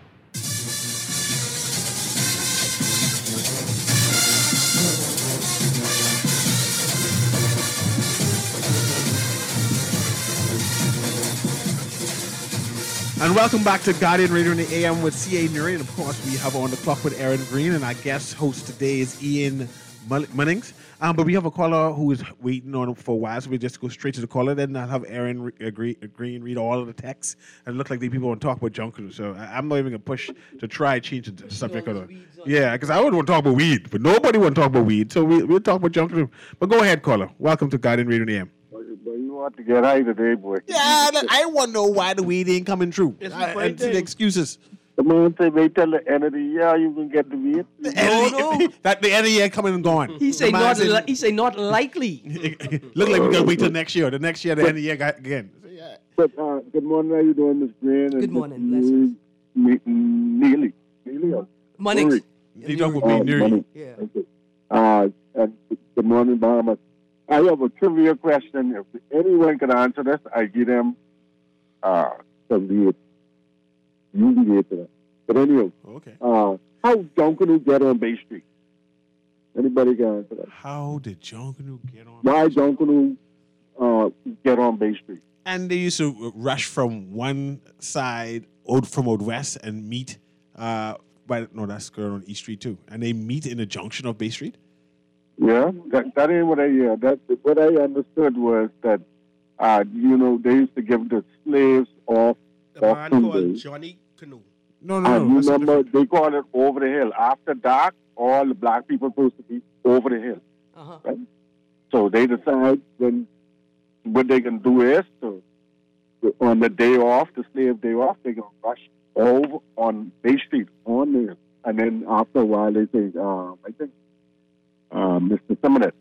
And welcome back to Guardian Radio in the A M with C A. Nuri. And of course, we have on the clock with Aaron Green. And our guest host today is Ian Mull- Munnings. Um, but we have a caller who is waiting on for a while. So we just go straight to the caller. Then I'll have Aaron re- agree, Green read all of the texts. And it look like the people want to talk about junk food. So I- I'm not even going to push to try and change the subject. Of the, yeah, because I would want to talk about weed. But nobody want to talk about weed. So we, we'll talk about junk food. But go ahead, caller. Welcome to Guardian Radio in the A M. But you want to get high today, boy. Yeah, look, I want to know why the weed ain't coming true. It's I, my and see the thing. excuses. The man say, wait till the end of the year you can get the weed. The end of the- that the end of the year coming and gone. He say The man not. said- Li- he say not likely. Look like we gotta wait till next year. The next year, the end of the year got- again. But uh, good morning, how you doing, Miss Green? Good morning, blessings. Neely. Neely. or Munnings. You talk about me, Oh, Nuri. Money. Yeah. Okay. Uh, and the Good morning, Bahamas. I have a trivia question. If anyone can answer this, I give them uh, some lead. You can get to that. But anyway, okay. uh, how Junkanoo get on Bay Street? Anybody can answer that? How did Junkanoo get on? Why Junkanoo uh, get on Bay Street? And they used to rush from one side out from out west and meet. Uh, but no, that's going on East Street too. And they meet in the junction of Bay Street. Yeah, that, that ain't what I yeah. That what I understood was that uh, you know they used to give the slaves off. The off man Tuesday. called Johnny Canoe. No, no, And no. you that's remember they call it over the hill. After dark, all the black people supposed to be over the hill. Uh-huh. Right? So they decide when what they can do is to on the day off, the slave day off, they can rush over on Bay Street on there, and then after a while they say, uh, I think, uh, Mister Simonet,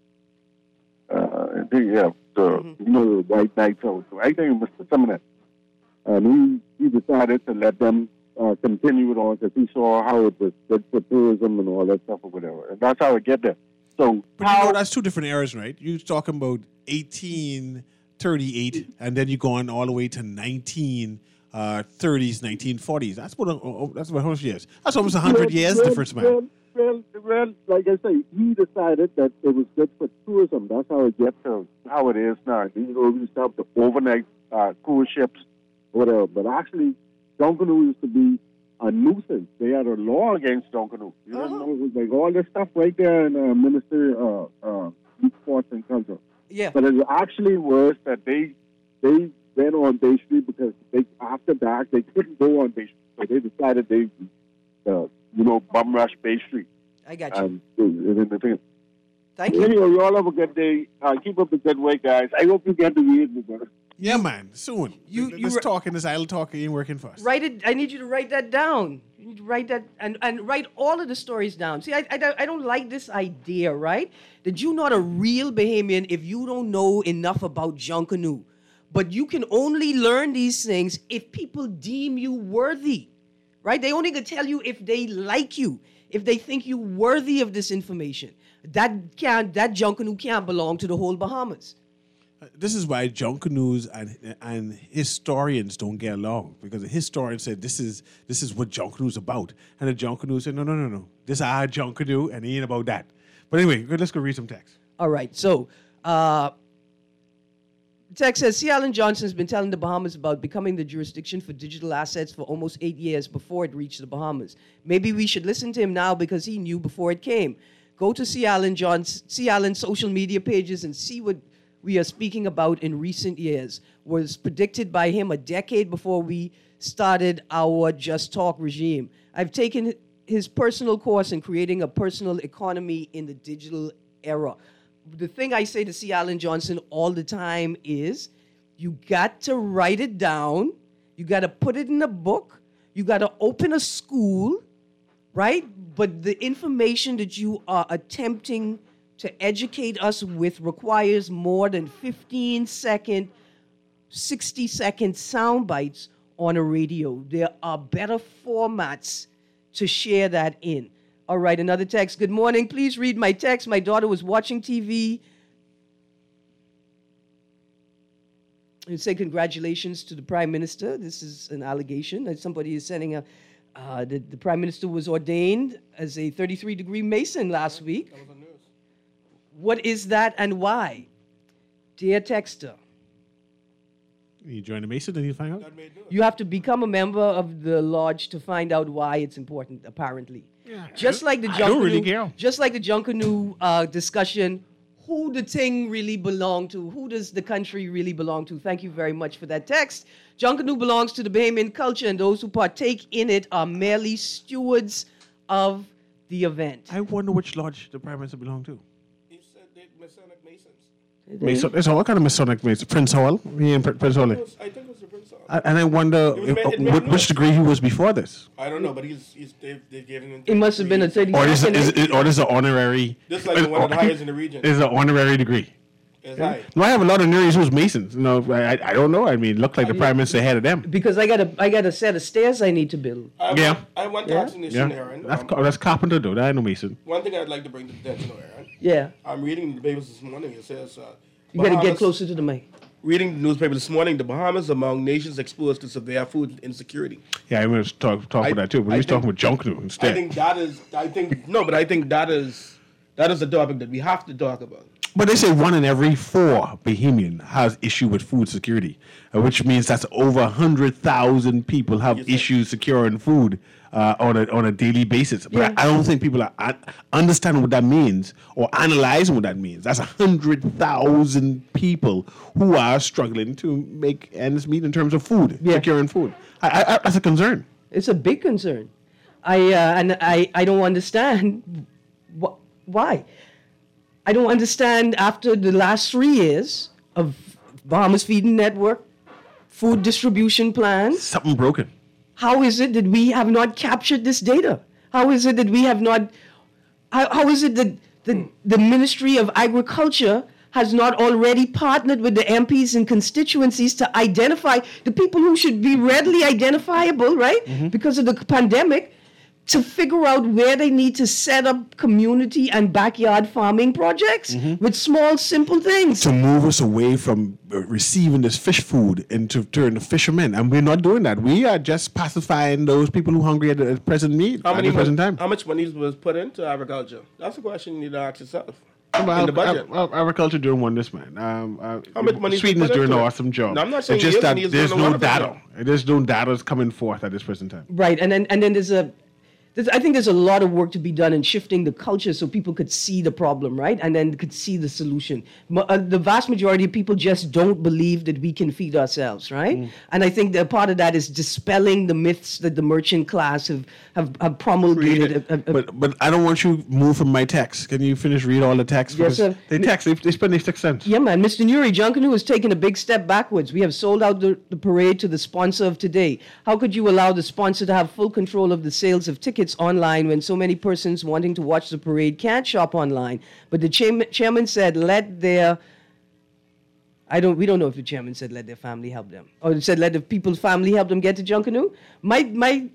uh, I think, yeah, the Mm-hmm. you know the white knights. So I think Mister Simonet, and he he decided to let them uh, continue it on because he saw how it was good for tourism and all that stuff or whatever, and that's how it get there. So But you know, that's two different eras, right? You're talking about eighteen thirty-eight, and then you go on all the way to nineteen thirties, nineteen forties. That's what, uh, that's about how much years? That's almost one hundred years well, difference, man. Well, well, well, like I say, he decided that it was good for tourism. That's how it gets to how it is now. You know, we used to have the overnight uh, cruise ships, whatever. But actually, Junkanoo used to be a nuisance. They had a law against Junkanoo. You Uh-huh. know, it was like all this stuff right there in uh, Ministry of uh, uh, Youth, Sports and Culture. Yeah. But it actually was that they they went on Bay Street because they after dark they couldn't go on Bay Street, so they decided they, uh, you know, bum rush Bay Street. I got you. And, and, and the thing. Thank you. Anyway, you all have a good day. Uh, keep up the good work, guys. I hope you get to read me, brother. Yeah, man. Soon. You- this you re- talking, this idle talk ain't working for us. Write it. I need you to write that down. You need to write that and, and write all of the stories down. See, I, I, don't- I don't like this idea, right? That you're not a real Bahamian if you don't know enough about Junkanoo. But you can only learn these things if people deem you worthy, right? They only can tell you if they like you, if they think you worthy of this information. That can't. That Junkanoo can't belong to the whole Bahamas. This is why Junkanoos and and historians don't get along, because the historian said this is this is what Junkanoo's about, and the Junkanoo said no no no no, this is our Junkanoo and it ain't about that. But anyway, good, let's go read some text. All right. So, uh, text says, C. Alan Johnson has been telling the Bahamas about becoming the jurisdiction for digital assets for almost eight years before it reached the Bahamas. Maybe we should listen to him now because he knew before it came. Go to C. Alan Johnson, C. Alan's social media pages and see what we are speaking about in recent years. Was predicted by him a decade before we started our Just Talk regime. I've taken his personal course in creating a personal economy in the digital era. The thing I say to C. Alan Johnson all the time is you got to write it down. You got to put it in a book. You got to open a school, right? But the information that you are attempting to educate us with requires more than fifteen second, sixty second sound bites on a radio. There are better formats to share that in. All right, another text. Good morning. Please read my text. My daughter was watching T V. And say congratulations to the Prime Minister. This is an allegation that somebody is sending a. Uh, the, the Prime Minister was ordained as a thirty-three degree Mason last week. What is that and why? Dear texter, You join the Mason, then you find out. you have to become a member of the lodge to find out why it's important, apparently. Yeah, Just like the I don't really Junkanoo, care. just like the Junkanoo uh, discussion, who the thing really belong to? Who does the country really belong to? Thank you very much for that text. Junkanoo belongs to the Bahamian culture, and those who partake in it are merely stewards of the event. I wonder which lodge the Prime Minister belonged to. He said they Masonic Masons. Mason, there's all kind of Masonic Mason. Prince Hall, me and Pr- Prince Hall. I think it was the Prince Hall. I- And I wonder It was if, made- it uh, made wh- no- which degree he was before this. I don't know, but he's, he's they they gave him. It must have been a thirty. Or is it, is it, or is it honorary? Just like the one of the highest in the region. Is an honorary degree. It's Yeah. high. No, I have a lot of near who's Masons. You know, I, I- I don't know. I mean, look like the prime minister ahead of them. Because I got a I got a set of stairs I need to build. I Yeah. Want, I want to Yeah. ask you this, Yeah, Aaron. that's Um, ca- that's carpenter though. That ain't no Mason. one thing I'd like to bring to the attention of Aaron. Yeah. I'm reading the papers this morning. It says uh, You got to get Bahamas- closer to the mic. Reading the newspaper this morning, the Bahamas among nations exposed to severe food insecurity. Yeah, I'm going to talk talk I- about that too. But I we was talking think- about junk new I instead. think that is. I think no, but I think that is that is a topic that we have to talk about. But they say one in every four Bahamian has issue with food security, uh, which means that's over one hundred thousand people have issues securing food uh, on a on a daily basis. But Yeah. I, I don't think people are un- understanding what that means or analyzing what that means. That's one hundred thousand people who are struggling to make ends meet in terms of food, Yeah. securing food. I, I, I, that's a concern. It's a big concern. I uh, and I, I don't understand wh- why. I don't understand after the last three years of Bahamas Feeding Network, food distribution plans. Something broken. How is it that we have not captured this data? How is it that we have not? How, how is it that the, the Ministry of Agriculture has not already partnered with the M Ps and constituencies to identify the people who should be readily identifiable, right? Because of the pandemic, to figure out where they need to set up community and backyard farming projects with small, simple things. To move us away from uh, receiving this fish food and to turn to fishermen. And we're not doing that. We are just pacifying those people who are hungry at the present need, How at many the present mon- time. How much money was put into agriculture? That's a question you need to ask yourself. Well, in the budget. uh, uh, agriculture doing wonders, man. Um, uh, How much money is Sweden is put doing into an it? awesome job. No, I'm not saying it's just yes, that and he's there's doing a no wonderful data. job. There's no data coming forth at this present time. Right, and then and then there's a, there's, I think there's a lot of work to be done in shifting the culture so people could see the problem, right, and then could see the solution. Mo- uh, the vast majority of people just don't believe that we can feed ourselves, right? And I think that part of that is dispelling the myths that the merchant class have have, have promulgated. uh, uh, But but I don't want you to move from my text. Can you finish read all the text? Yes, Because sir. They text. They, they spend their six cents. Yeah, man. Mister Nuri, John Canoe has taken a big step backwards. We have sold out the, the parade to the sponsor of today. How could you allow the sponsor to have full control of the sales of tickets online when so many persons wanting to watch the parade can't shop online? But the chairman, chairman said, let their... I don't. We don't know if the chairman said let their family help them, or he said let the people's family help them get to John Canoe. My my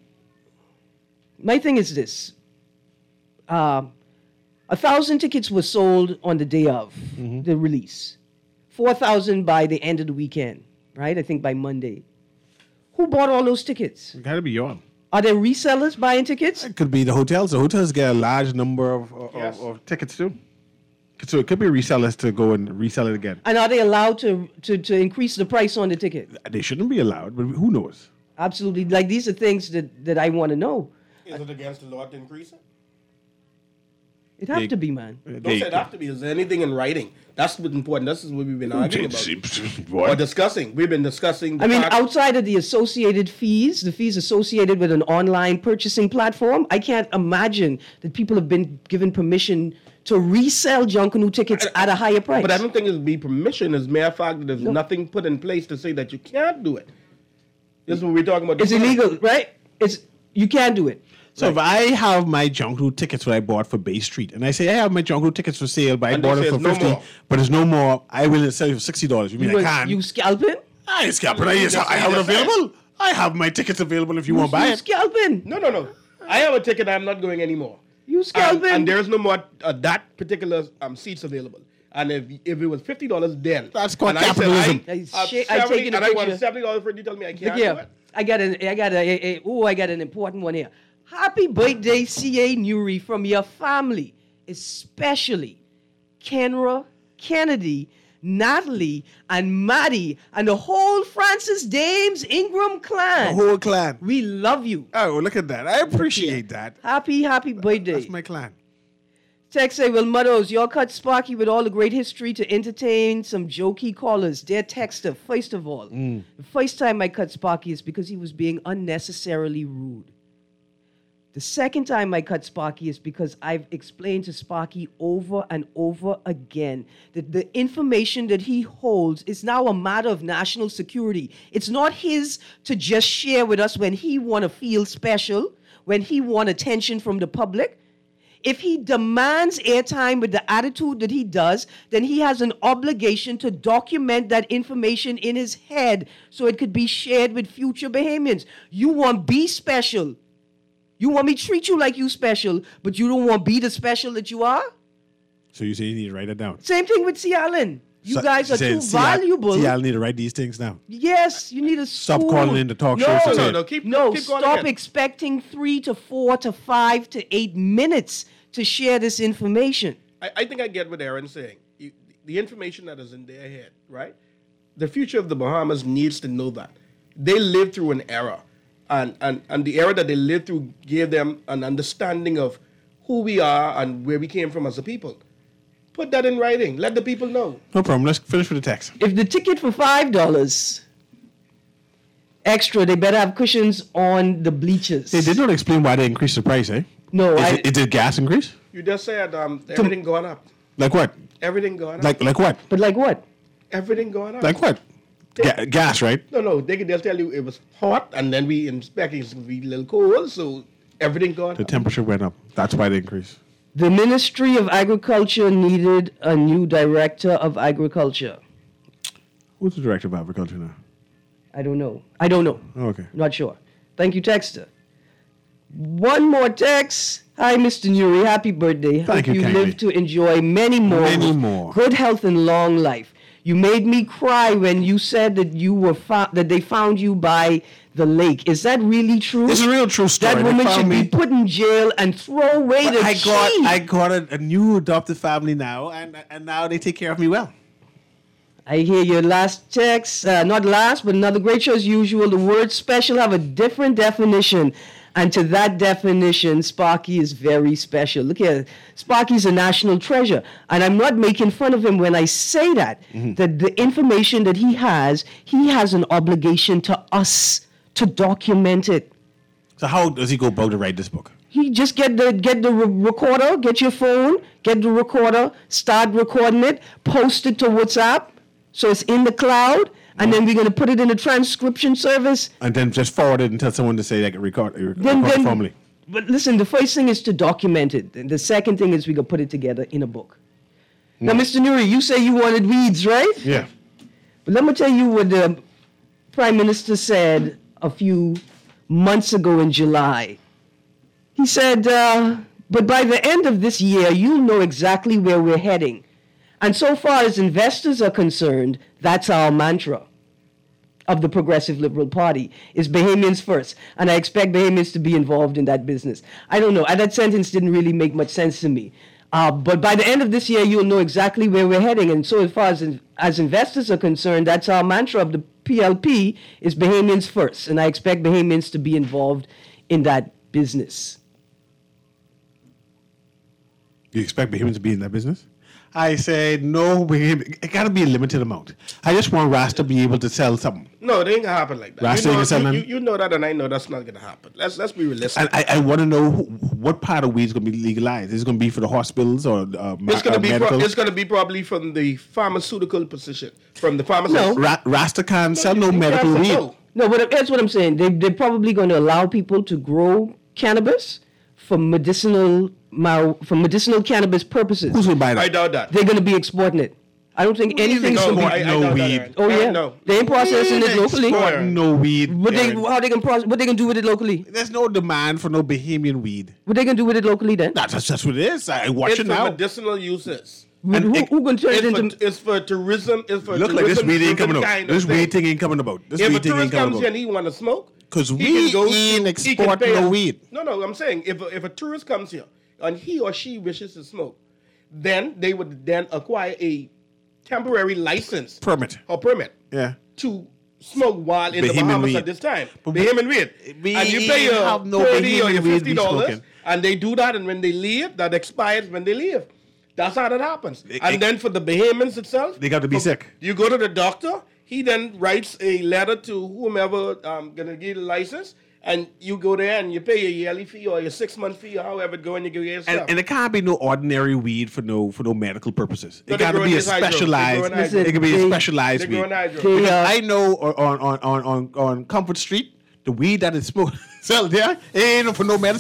my thing is this: uh, a thousand tickets were sold on the day of the release, four thousand by the end of the weekend, right? I think by Monday. Who bought all those tickets? It got to be y'all. Are there resellers buying tickets? It could be the hotels. The hotels get a large number of, of, Yes. of tickets too. So it could be resellers to go and resell it again. And are they allowed to, to, to increase the price on the ticket? They shouldn't be allowed, but who knows? Absolutely. Like, these are things that, that I want to know. Is it against the law to increase it? It have They- to be, man. Don't say it have to be. Is there anything in writing? That's what's important. This is what we've been arguing about. Or discussing. We've been discussing. The I mean, fact- outside of the associated fees, the fees associated with an online purchasing platform, I can't imagine that people have been given permission to resell John Canoe tickets at a higher price. But I don't think it'll be permission. As a matter of fact, there's nothing put in place to say that you can't do it. This is what we're talking about. It's illegal, right? It's you can't do it. So if I have my Junk Root tickets that I bought for Bay Street, and I say I have my Junk Root tickets for sale, but I And they bought say it for it's no fifty, more. but there's no more, I will sell you for sixty dollars. You mean You, I was- can't? you scalping? I ain't scalping. I, You just, just- I have you it just said. available. I have my tickets available if you, want to buy You it. scalping? No, no, no. I have a ticket. I'm not going anymore. You And, scalping? and there's no more uh, that particular um, seats available. And if if it was fifty dollars, then That's called and I said, capitalism. I, I uh, sh- I seventy, taken a and I want picture. seventy dollars for it. You tell me I can't Look here. do it. I got an I got a, a, a oh I got an important one here. Happy birthday, C A Nuri, from your family, especially Kenra, Kennedy, Natalie, and Maddie, and the whole Francis Dames Ingram The clan. whole clan. We love you. Oh, look at that. I appreciate that. Happy, happy birthday. That's my clan. Text say, well, Muddos, y'all cut Sparky with all the great history to entertain some jokey callers. Dear texter, first of all, the first time I cut Sparky is because he was being unnecessarily rude. The second time I cut Sparky is because I've explained to Sparky over and over again that the information that he holds is now a matter of national security. It's not his to just share with us when he want to feel special, when he want attention from the public. If he demands airtime with the attitude that he does, then he has an obligation to document that information in his head so it could be shared with future Bahamians. You want be special. You want me to treat you like you special, but you don't want be the special that you are? So you say you need to write it down. Same thing with C. Allen. You So- guys are say too C. Al- valuable. C. Al need to write these things down. Yes, you need a Stop school. calling in the talk no, shows to No, say no, it. no, keep, no keep going stop ahead. expecting three to four to five to eight minutes to share this information. I, I think I get what Aaron's saying. You, the information that is in their head, right? The future of the Bahamas needs to know that. They lived through an era, and, and, and the era that they lived through gave them an understanding of who we are and where we came from as a people. Put that in writing. Let the people know. No problem. Let's finish with the text. If the ticket for five dollars extra, they better have cushions on the bleachers. They did not explain why they increased the price, eh? No, Is I, it, is it gas increase? You just said um, everything going up. Like what? Everything going up. Like like what? But like what? Everything going up. Like what? Ga- gas, right? No, no. They, they'll tell you it was hot, and then we inspect it, it's going to be a little cold, so everything going The up. temperature went up. That's why they increased. The Ministry of Agriculture needed a new director of agriculture. Who's the director of agriculture now? I don't know. I don't know. Oh, okay. Not sure. Thank you, Texter. One more text. Hi, Mister Nuri. Happy birthday. Thank Hope you you kindly. live to enjoy many more. Many more. Good health and long life. You made me cry when you said that you were fo- that they found you by the lake. Is that really true? It's a real true story. That They woman found should me. be put in jail and throw away But the I got key. I got a, a new adopted family now, and and now they take care of me well. I hear your last text, uh, not last, but another great show as usual. The word special have a different definition. And to that definition, Sparky is very special. Look here, Sparky's a national treasure. And I'm not making fun of him when I say that. Mm-hmm. That the information that he has, he has an obligation to us to document it. So how does he go about to write this book? He just get the get the re- recorder, get your phone, get the recorder, start recording it, post it to WhatsApp, so it's in the cloud, and then we're gonna put it in a transcription service. And then just forward it and tell someone to say they can record, record Then, then, formally. but listen, the first thing is to document it. And the second thing is we gonna put it together in a book. Now, Mister Nuri, you say you wanted weeds, right? Yeah. But let me tell you what the Prime Minister said a few months ago in July. He said, uh, but by the end of this year, you'll know exactly where we're heading. And so far as investors are concerned, that's our mantra of the Progressive Liberal Party, is Bahamians first. And I expect Bahamians to be involved in that business. I don't know. uh, That sentence didn't really make much sense to me. Uh, but by the end of this year, you'll know exactly where we're heading. And so as far as, as investors are concerned, that's our mantra of the P L P, is Bahamians first. And I expect Bahamians to be involved in that business. You expect Bahamians to be in that business? I said, no, Bahamian, it got to be a limited amount. I just want Ras to be able to sell something. No, it ain't gonna happen like that. Rasta You know, ain't selling you, none? you, you know that, and I know that's not gonna happen. Let's let's be realistic. And I, I want to know who, what part of weed is going to be legalized. Is it going to be for the hospitals or uh, ma- It's gonna uh, be pro- medical? it's gonna be probably from the pharmaceutical position, from the pharmacist. No. Ra- Rasta can't sell no you medical can't weed. sell- No, but that's what I'm saying. They, they're probably going to allow people to grow cannabis for medicinal mar- for medicinal cannabis purposes. Who's going to buy that? I doubt that. They're going to be exporting it. I don't think anything's No, going to be. I, I no doubt weed. that. Oh yeah, no. they ain't processing it locally. Export no weed. What they Aaron. how they can process? What they can do with it locally? There's no demand for no Bahamian weed. What they can do with it locally then? That's, that's, that's what it is. I watch It's it for now. medicinal uses. Who, who, who can turn It's it for, into? it's for tourism. It's for Look like this weed ain't coming tourism-driven out. kind of This thing. weed thing ain't coming about. This If a weed thing ain't tourist comes coming here and about. he want to smoke, Because he we can go ain't to- he can export pay no a- weed. No, no, I'm saying if a, if a tourist comes here and he or she wishes to smoke, then they would then acquire a temporary license Permit. or permit Yeah. to smoke while in the Bahamian Bahamas weed. at this time. But Bahamian weed. we And you pay your have no thirty or Bahamian your weed fifty we dollars, smoking. and they do that, and when they leave, that expires when they leave. That's how that happens. It- and it- then for the Bahamians itself, They got to be for- sick. You go to the doctor. He then writes a letter to whomever um, gonna give you the license, and you go there and you pay your yearly fee or your six month fee or however it go, and you go get your And, stuff. and it can't be no ordinary weed for no for no medical purposes. No, It they got to grow be a this hydro. They specialized. grow in hydro. It can be a They- specialized they weed. grow in hydro. They, Because uh, I know on on on on on Comfort Street, the weed that is smoked sell there it ain't no for no medicine.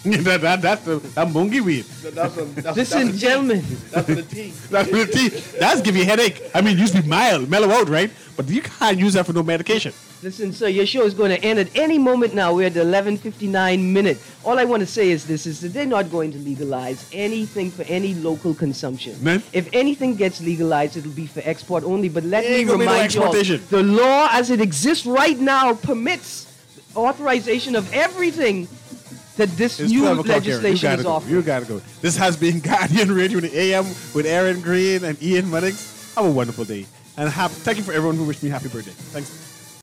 that, that, that's the that mungie weed. That's a, that's, Listen, that's gentlemen. That's the tea. That's for the teeth. That's give you a headache. I mean, used to be mild, mellow out, right? But you can't use that for no medication. Listen, sir, your show is going to end at any moment now. We're at the eleven fifty-nine minute. All I want to say is this, is that they're not going to legalize anything for any local consumption. Man. If anything gets legalized, it'll be for export only. But let Ain't me gonna be no remind you all, exportation. the law as it exists right now permits authorization of everything that this It's new twelve o'clock, Aaron. You legislation gotta is go. offering. You gotta go. This has been Guardian Radio in the A M with Aaron Green and Ian Munnings. Have a wonderful day. And have, thank you for everyone who wished me happy birthday. Thanks.